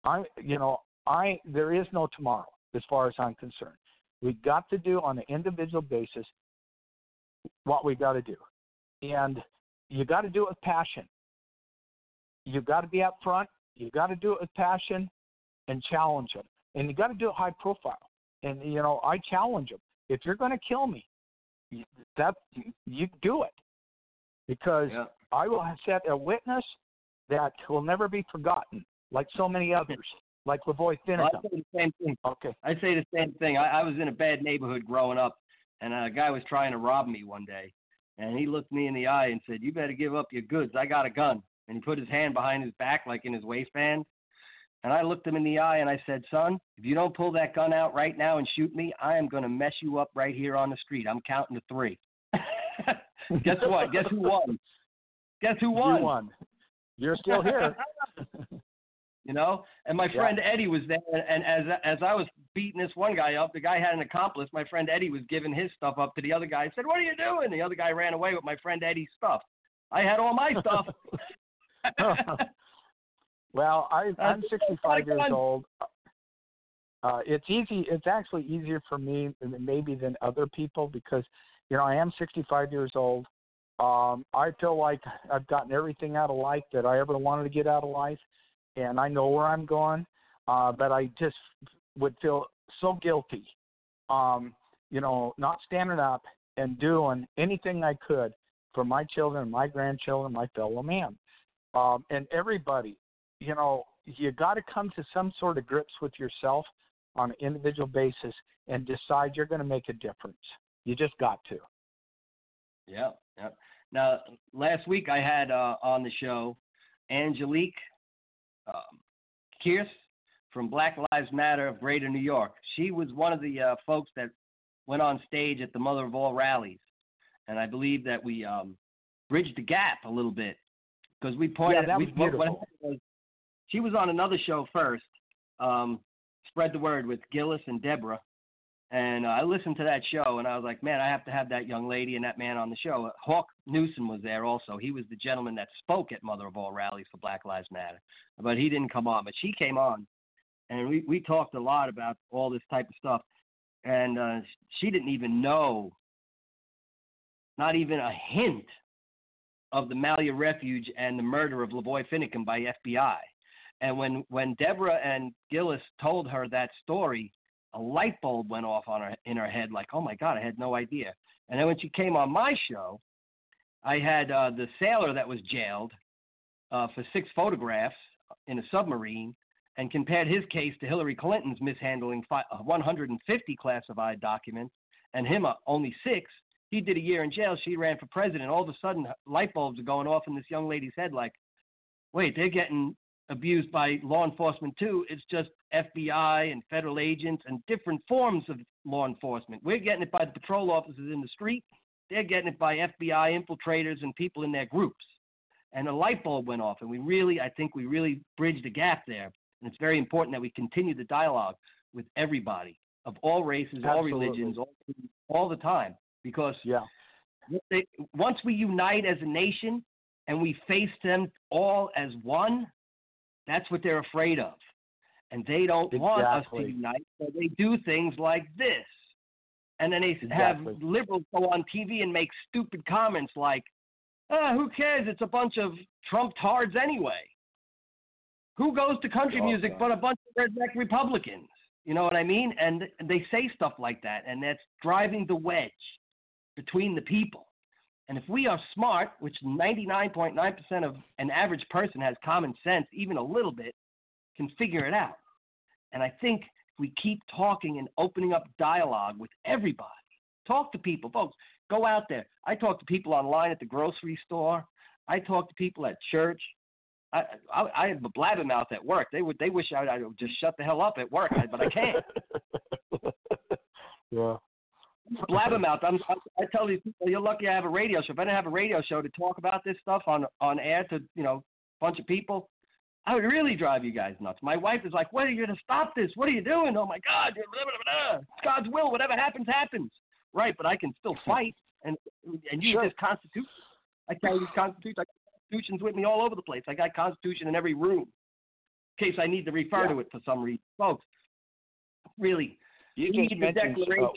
There is no tomorrow as far as I'm concerned. We've got to do on an individual basis what we got to do. And you got to do it with passion. You got to be up front. You got to do it with passion and challenge them. And you got to do it high profile. And, I challenge them. If you're going to kill me, you do it. Because I will set a witness that will never be forgotten, like so many others, like Lavoy Finicum. Well, I say the same thing. Okay. I say the same thing. I was in a bad neighborhood growing up, and a guy was trying to rob me one day. And he looked me in the eye and said, "You better give up your goods. I got a gun." And he put his hand behind his back, like in his waistband. And I looked him in the eye and I said, "Son, if you don't pull that gun out right now and shoot me, I am going to mess you up right here on the street. I'm counting to 3. Guess what? Guess who won? Guess who won? You won. You're still here. And my friend Eddie was there, and as I was beating this one guy up, the guy had an accomplice. My friend Eddie was giving his stuff up to the other guy. I said, "What are you doing?" The other guy ran away with my friend Eddie's stuff. I had all my stuff. Well, I'm 65 years old. It's easy. It's actually easier for me than other people because, I am 65 years old. I feel like I've gotten everything out of life that I ever wanted to get out of life, and I know where I'm going. But I just would feel so guilty, not standing up and doing anything I could for my children, my grandchildren, my fellow man. And everybody, you got to come to some sort of grips with yourself on an individual basis and decide you're going to make a difference. You just got to. Yeah. Now, last week I had on the show Angelique Kearse from Black Lives Matter of Greater New York. She was one of the folks that went on stage at the Mother of All rallies. And I believe that we bridged the gap a little bit because we pointed that was beautiful. She was on another show first, Spread the Word with Gillis and Deborah. And I listened to that show, and I was like, man, I have to have that young lady and that man on the show. Hawk Newsom was there also. He was the gentleman that spoke at Mother of All rallies for Black Lives Matter. But he didn't come on. But she came on, and we talked a lot about all this type of stuff. And she didn't even know, not even a hint, of the Malheur Refuge and the murder of Lavoy Finicum by FBI. And when Deborah and Gillis told her that story, a light bulb went off in her head, like, oh my God, I had no idea. And then when she came on my show, I had the sailor that was jailed for 6 photographs in a submarine and compared his case to Hillary Clinton's mishandling 150 classified documents and him only 6. He did a year in jail. She ran for president. All of a sudden, light bulbs are going off in this young lady's head like, wait, they're getting abused by law enforcement too. It's just FBI and federal agents and different forms of law enforcement. We're getting it by the patrol officers in the street. They're getting it by FBI infiltrators and people in their groups. And a light bulb went off, and I think we really bridged the gap there. And it's very important that we continue the dialogue with everybody of all races, Absolutely. all religions, all the time. Because once we unite as a nation and we face them all as one, that's what they're afraid of. And they don't want us to unite, so they do things like this. And then they have liberals go on TV and make stupid comments like, who cares? It's a bunch of Trump tards anyway. Who goes to country music but a bunch of redneck Republicans? You know what I mean? And they say stuff like that, and that's driving the wedge between the people. And if we are smart, which 99.9% of an average person has common sense, even a little bit, can figure it out. And I think if we keep talking and opening up dialogue with everybody, talk to people. Folks, go out there. I talk to people online at the grocery store. I talk to people at church. I have a blabbermouth at work. They wish I would just shut the hell up at work, but I can't. Yeah. Blabbermouth. I tell these people, you're lucky I have a radio show. If I didn't have a radio show to talk about this stuff on air to a bunch of people, I would really drive you guys nuts. My wife is like, "When are you going to stop this? What are you doing? Oh my God, you're blah, blah, blah. It's God's will. Whatever happens, happens." Right, but I can still fight and use this Constitution. I carry this Constitution. I got Constitutions with me all over the place. I got Constitution in every room in case I need to refer to it for some reason. Folks, really, you need just the Declaration.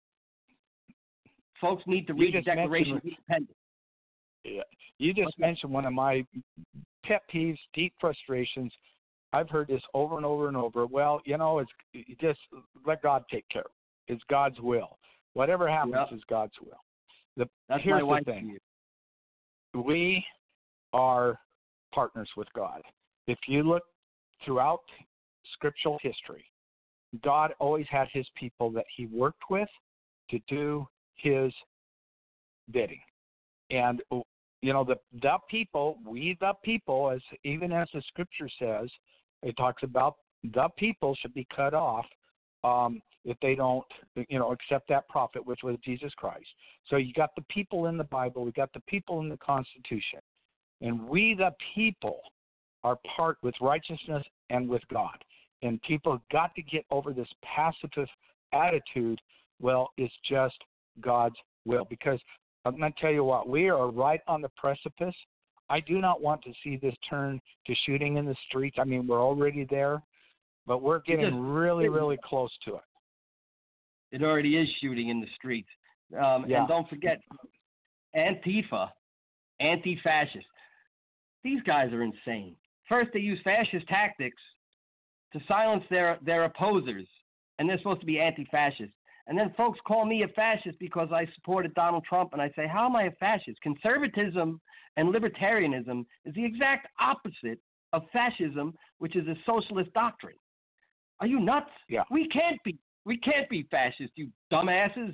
Folks need to read the Declaration of Independence. Yeah. You just mentioned one of my pet peeves, deep frustrations. I've heard this over and over and over. Well, it's just let God take care of it. It's God's will. Whatever happens is God's will. Here's the thing. We are partners with God. If you look throughout scriptural history, God always had his people that he worked with to do his bidding. And the people, we the people, as even as the scripture says, it talks about the people should be cut off if they don't accept that prophet, which was Jesus Christ. So you got the people in the Bible, we got the people in the Constitution, and we the people are part with righteousness and with God. And people have got to get over this pacifist attitude. Well, it's just God's will, because I'm going to tell you what, we are right on the precipice. I do not want to see this turn to shooting in the streets. I mean, we're already there, but we're getting really, really close to it. It already is shooting in the streets. And don't forget, Antifa, anti-fascist. These guys are insane. First, they use fascist tactics to silence their opposers, and they're supposed to be anti-fascist. And then folks call me a fascist because I supported Donald Trump, and I say, how am I a fascist? Conservatism and libertarianism is the exact opposite of fascism, which is a socialist doctrine. Are you nuts? Yeah. We can't be fascist, you dumbasses.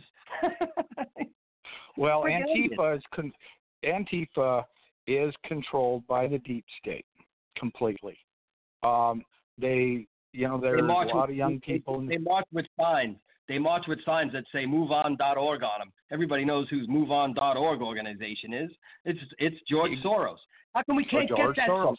Well, Antifa is controlled by the deep state completely. There's a lot of young people. They march with signs. They march with signs that say MoveOn.org on them. Everybody knows whose MoveOn.org organization is. It's George Soros. How come we can't get that? Soros.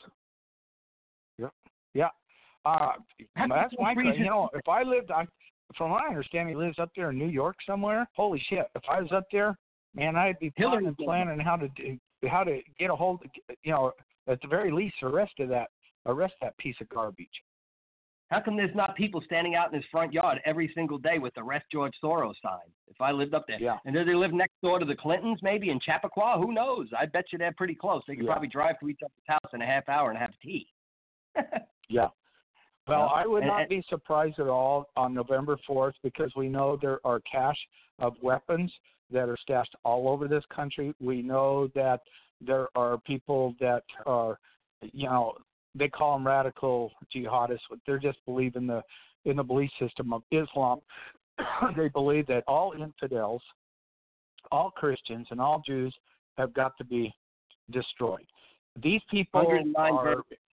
Yeah. That's my question. If I lived, from what I understand, he lives up there in New York somewhere. Holy shit! If I was up there, man, I'd be planning how to get a hold. At the very least, arrest that piece of garbage. How come there's not people standing out in his front yard every single day with the Arrest George Soros sign? If I lived up there. Yeah. And do they live next door to the Clintons, maybe in Chappaqua? Who knows? I bet you they're pretty close. They could probably drive to each other's house in a half hour and have tea. Yeah. Well, I would not be surprised at all on November 4th, because we know there are cache of weapons that are stashed all over this country. We know that there are people that are, they call them radical jihadists. They're just believe in the belief system of Islam. They believe that all infidels, all Christians, and all Jews have got to be destroyed. These people are,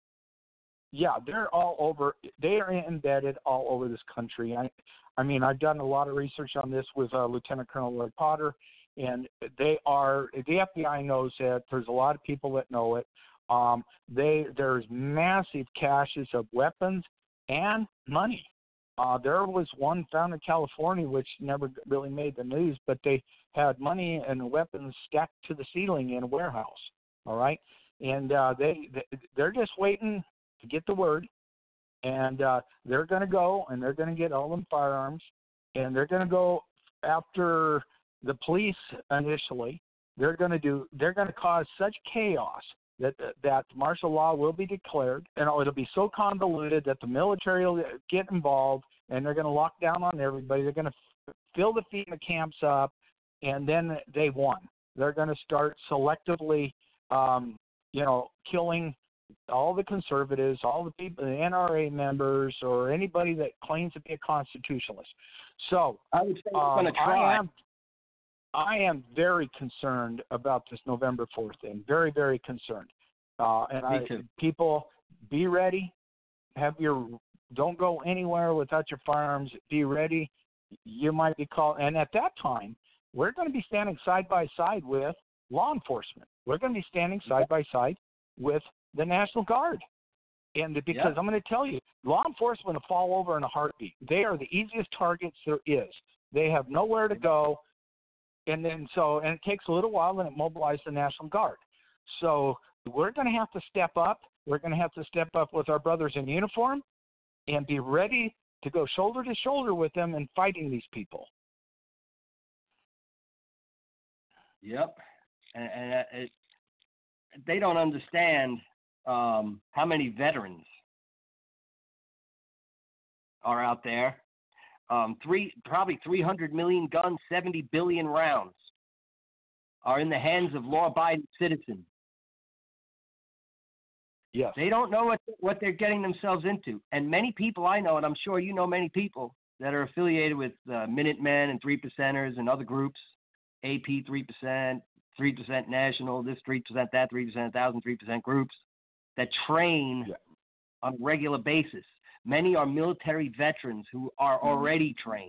they're all over. They are embedded all over this country. I mean, I've done a lot of research on this with Lieutenant Colonel Lloyd Potter, and the FBI knows that. There's a lot of people that know it. There's massive caches of weapons and money. There was one found in California which never really made the news, but they had money and weapons stacked to the ceiling in a warehouse. All right, and they're just waiting to get the word, and they're going to go and they're going to get all them firearms, and they're going to go after the police initially. They're going to cause such chaos that martial law will be declared, and it'll be so convoluted that the military will get involved, and they're going to lock down on everybody. They're going to fill the FEMA camps up, and then they won. They're going to start selectively, killing all the conservatives, all the people, the NRA members, or anybody that claims to be a constitutionalist. So I would say we're going to try. I am very concerned about this November 4th thing. Very, very concerned. Me too. People, be ready. Don't go anywhere without your firearms. Be ready. You might be called. And at that time, we're going to be standing side by side with law enforcement. We're going to be standing side by side with the National Guard. And because I'm going to tell you, law enforcement will fall over in a heartbeat. They are the easiest targets there is. They have nowhere to go. And it takes a little while, and it mobilizes the National Guard. So we're going to have to step up. We're going to have to step up with our brothers in uniform and be ready to go shoulder to shoulder with them in fighting these people. Yep. And they don't understand how many veterans are out there. Probably 300 million guns, 70 billion rounds are in the hands of law-abiding citizens. Yes. They don't know what they're getting themselves into. And many people I know, and I'm sure you know many people that are affiliated with Minutemen and 3%ers and other groups, AP 3%, 3% National, this 3%, that 3%, 1,000, 3% groups that train on a regular basis. Many are military veterans who are already trained.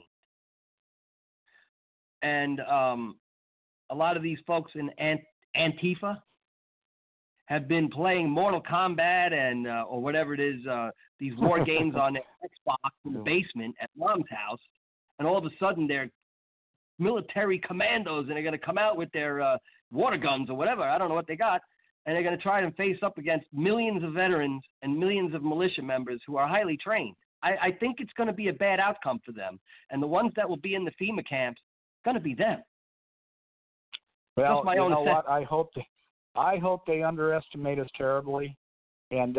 And a lot of these folks in Antifa have been playing Mortal Kombat and or whatever it is, these war games on their Xbox in the basement at Mom's house, and all of a sudden they're military commandos, and they're going to come out with their water guns or whatever. I don't know what they got. And they're going to try and face up against millions of veterans and millions of militia members who are highly trained. I think it's going to be a bad outcome for them. And the ones that will be in the FEMA camps, going to be them. Well, you know what? I hope they underestimate us terribly. And,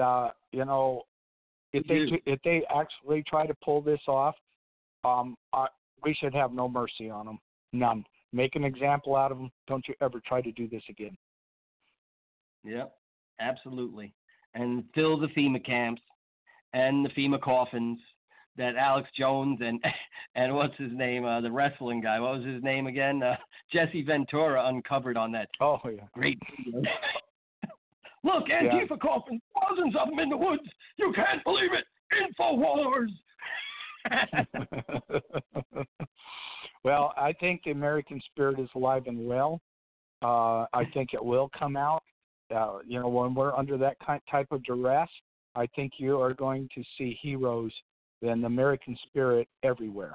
if they actually try to pull this off, we should have no mercy on them. None. Make an example out of them. Don't you ever try to do this again. Yep, absolutely. And fill the FEMA camps and the FEMA coffins that Alex Jones and what's his name, the wrestling guy, what was his name again? Jesse Ventura uncovered on that great video. Look, Antifa coffins, thousands of them in the woods. You can't believe it. InfoWars. Well, I think the American spirit is alive and well. I think it will come out. When we're under that type of duress, I think you are going to see heroes in the American spirit everywhere.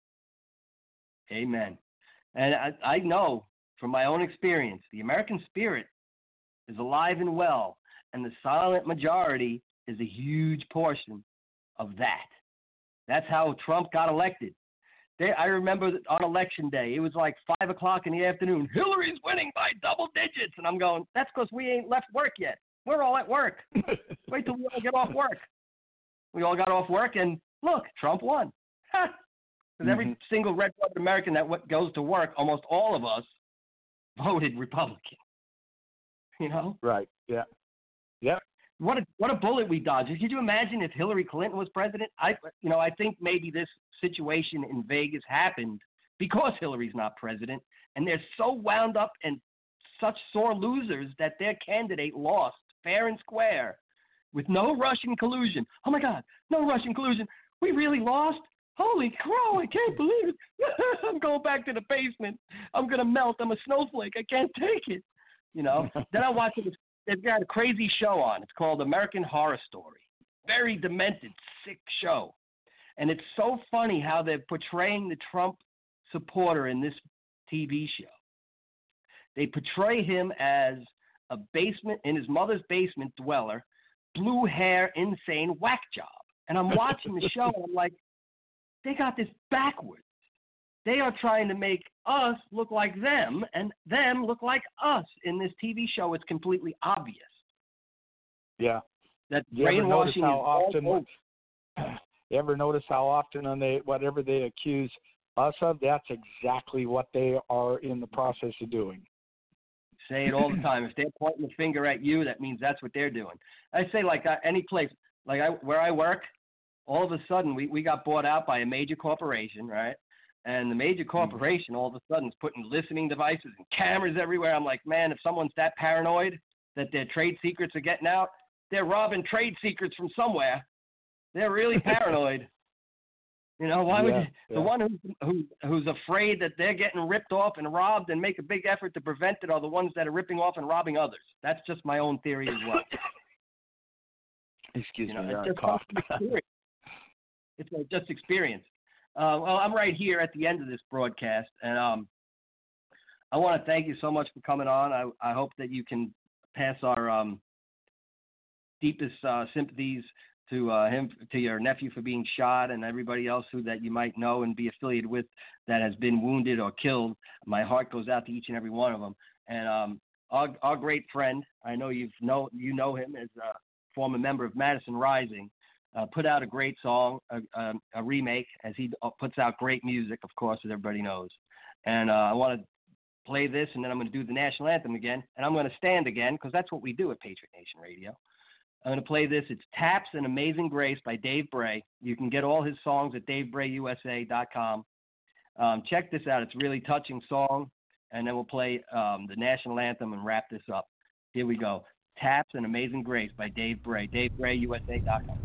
Amen. And I know from my own experience, the American spirit is alive and well, and the silent majority is a huge portion of that. That's how Trump got elected. I remember on election day, it was like 5 o'clock in the afternoon. Hillary's winning by double digits. And I'm going, that's because we ain't left work yet. We're all at work. Wait till we all get off work. We all got off work, and look, Trump won. Because every single red-blooded American that goes to work, almost all of us voted Republican. Right. Yeah. Yeah. What a bullet we dodged. Could you imagine if Hillary Clinton was president? I think maybe this situation in Vegas happened because Hillary's not president, and they're so wound up and such sore losers that their candidate lost fair and square with no Russian collusion. Oh my God, no Russian collusion. We really lost? Holy crow, I can't believe it. I'm going back to the basement. I'm going to melt. I'm a snowflake. I can't take it. Then I watch it. They've got a crazy show on. It's called American Horror Story. Very demented, sick show. And it's so funny how they're portraying the Trump supporter in this TV show. They portray him as a basement, in his mother's basement dweller, blue hair, insane whack job. And I'm watching the show, and I'm like, they got this backwards. They are trying to make us look like them and them look like us in this TV show. It's completely obvious. Yeah. That you ever notice brainwashing how is often? all over. You ever notice how often on whatever they accuse us of, that's exactly what they are in the process of doing. Say it all the time. If they're pointing the finger at you, that means that's what they're doing. I say like any place, like where I work, all of a sudden we got bought out by a major corporation, right? And the major corporation all of a sudden is putting listening devices and cameras everywhere. I'm like, man, if someone's that paranoid that their trade secrets are getting out, they're robbing trade secrets from somewhere. They're really paranoid. You know, why would you, the one who's afraid that they're getting ripped off and robbed and make a big effort to prevent it are the ones that are ripping off and robbing others. That's just my own theory as well. Excuse me, it's I just coughed. It's just experience. Well, I'm right here at the end of this broadcast, and I want to thank you so much for coming on. I hope that you can pass our deepest sympathies to him, to your nephew for being shot, and everybody else that you might know and be affiliated with that has been wounded or killed. My heart goes out to each and every one of them. And our great friend, I know you know him as a former member of Madison Rising, put out a great song, a remake, as he puts out great music, of course, as everybody knows. And I want to play this, and then I'm going to do the national anthem again, and I'm going to stand again, because that's what we do at Patriot Nation Radio. I'm going to play this. It's Taps and Amazing Grace by Dave Bray. You can get all his songs at davebrayusa.com. Check this out. It's a really touching song. And then we'll play the national anthem and wrap this up. Here we go. Taps and Amazing Grace by Dave Bray. davebrayusa.com.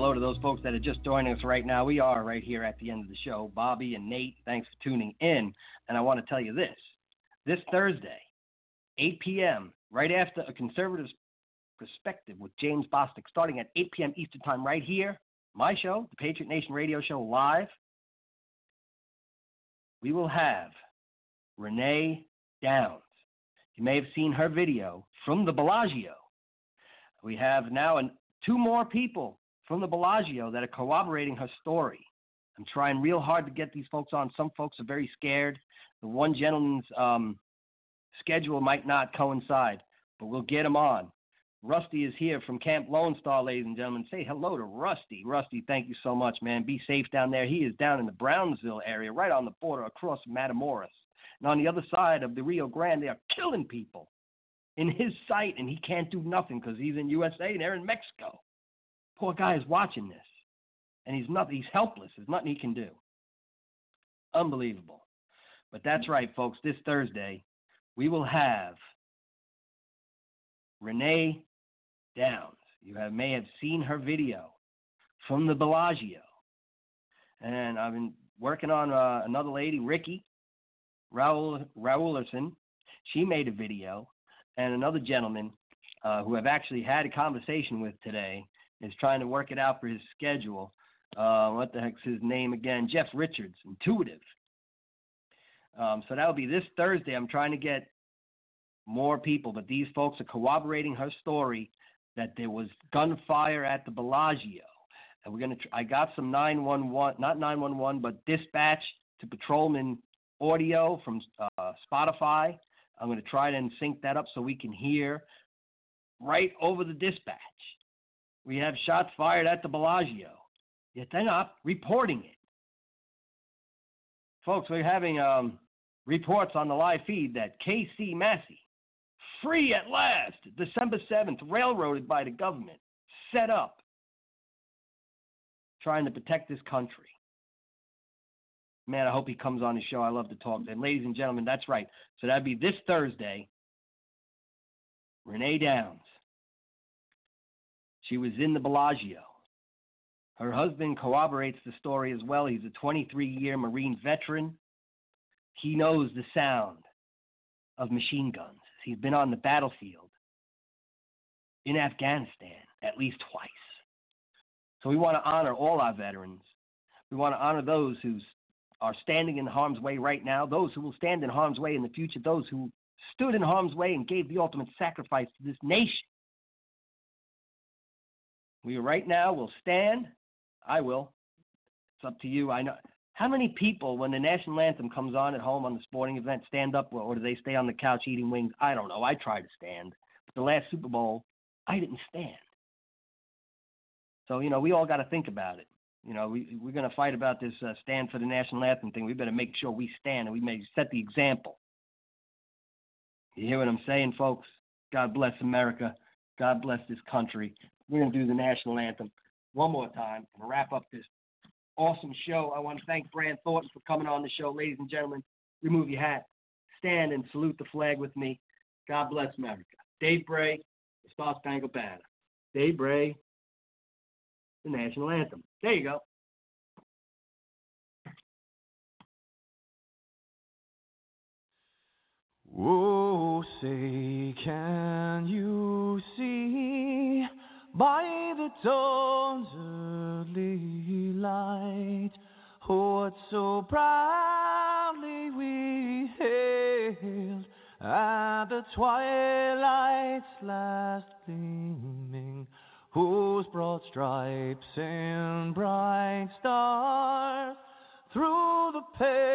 hello to those folks that are just joining us right now. We are right here at the end of the show. Bobby and Nate, thanks for tuning in. And I want to tell you this Thursday, 8 p.m., right after A Conservative's Perspective with James Bostic, starting at 8 p.m. Eastern Time right here, my show, the Patriot Nation Radio Show live, we will have Renee Downs. You may have seen her video from the Bellagio. We have now two more people from the Bellagio that are corroborating her story. I'm trying real hard to get these folks on. Some folks are very scared. The one gentleman's schedule might not coincide, but we'll get him on. Rusty is here from Camp Lone Star, ladies and gentlemen. Say hello to Rusty. Rusty, thank you so much, man. Be safe down there. He is down in the Brownsville area, right on the border across Matamoros. And on the other side of the Rio Grande, they are killing people in his sight, and he can't do nothing because he's in USA and they're in Mexico. Poor guy is watching this, and he's helpless. There's nothing he can do. Unbelievable. But that's right, folks. This Thursday, we will have Renee Downs. You may have seen her video from the Bellagio. And I've been working on another lady, Ricky Raulerson. She made a video. And another gentleman who I've actually had a conversation with today is trying to work it out for his schedule. What the heck's his name again? Jeff Richards, Intuitive. So that'll be this Thursday. I'm trying to get more people, but these folks are corroborating her story that there was gunfire at the Bellagio. And we're going to, I got some 911, not 911, but dispatch to patrolman audio from Spotify. I'm going to try to sync that up so we can hear right over the dispatch. We have shots fired at the Bellagio, yet they're not reporting it. Folks, we're having reports on the live feed that K.C. Massey, free at last, December 7th, railroaded by the government, set up, trying to protect this country. Man, I hope he comes on the show. I love to talk to him. Ladies and gentlemen, that's right. So that'd be this Thursday. Renee Downs. She was in the Bellagio. Her husband corroborates the story as well. He's a 23-year Marine veteran. He knows the sound of machine guns. He's been on the battlefield in Afghanistan at least twice. So we want to honor all our veterans. We want to honor those who are standing in harm's way right now, those who will stand in harm's way in the future, those who stood in harm's way and gave the ultimate sacrifice to this nation. We right now will stand. I will. It's up to you. I know. How many people, when the national anthem comes on at home on the sporting event, stand up, or do they stay on the couch eating wings? I don't know. I try to stand. But the last Super Bowl, I didn't stand. So, we all got to think about it. We're going to fight about this stand for the national anthem thing. We better make sure we stand and we may set the example. You hear what I'm saying, folks? God bless America. God bless this country. We're going to do the national anthem one more time and wrap up this awesome show. I want to thank Brand Thornton for coming on the show. Ladies and gentlemen, remove your hat. Stand and salute the flag with me. God bless America. Dave Bray, the Star Spangled Banner. Dave Bray, the national anthem. There you go. Oh, say, can you see by the dawn's early light what so proudly we hailed at the twilight's last gleaming, whose broad stripes and bright stars through the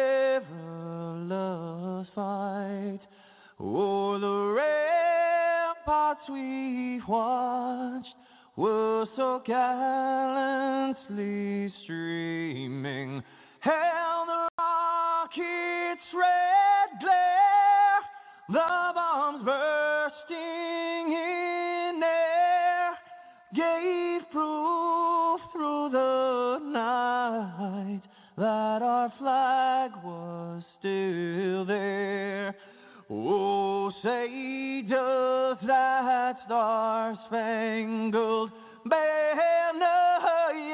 perilous fight o'er the ramparts we watched were so gallantly streaming, held the rocket's red glare, the bombs bursting in air, gave proof through the night that our flag was still there. Oh, say doth that star-spangled banner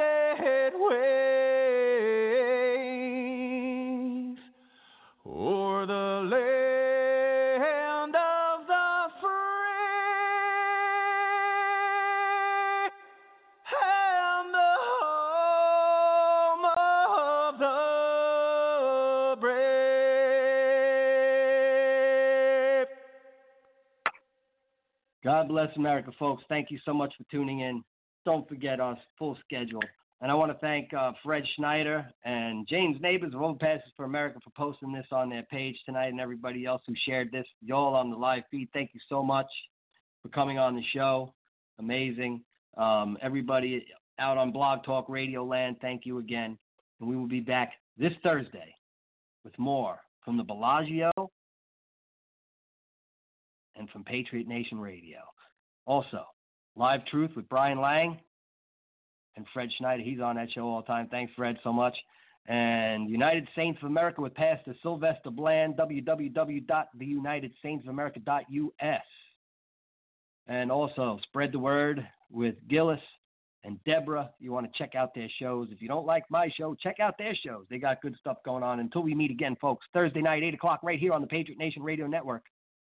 God bless America, folks. Thank you so much for tuning in. Don't forget our full schedule. And I want to thank Fred Schneider and James Neighbors of Overpasses for America for posting this on their page tonight, and everybody else who shared this. Y'all on the live feed, thank you so much for coming on the show. Amazing. Everybody out on Blog Talk Radio Land, thank you again. And we will be back this Thursday with more from the Bellagio and from Patriot Nation Radio. Also, Live Truth with Brian Lang and Fred Schneider. He's on that show all the time. Thanks, Fred, so much. And United Saints of America with Pastor Sylvester Bland, www.theunitedsaintsofamerica.us. And also, Spread the Word with Gillis and Deborah. You want to check out their shows. If you don't like my show, check out their shows. They got good stuff going on. Until we meet again, folks, Thursday night, 8 o'clock, right here on the Patriot Nation Radio Network.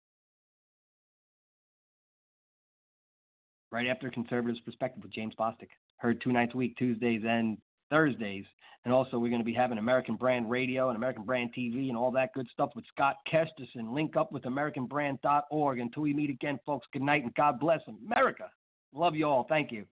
Right after Conservatives Perspective with James Bostic. Heard 2 nights a week, Tuesdays and Thursdays. And also we're going to be having American Brand Radio and American Brand TV and all that good stuff with Scott Kesterson. Link up with AmericanBrand.org. Until we meet again, folks, good night and God bless America. Love you all. Thank you.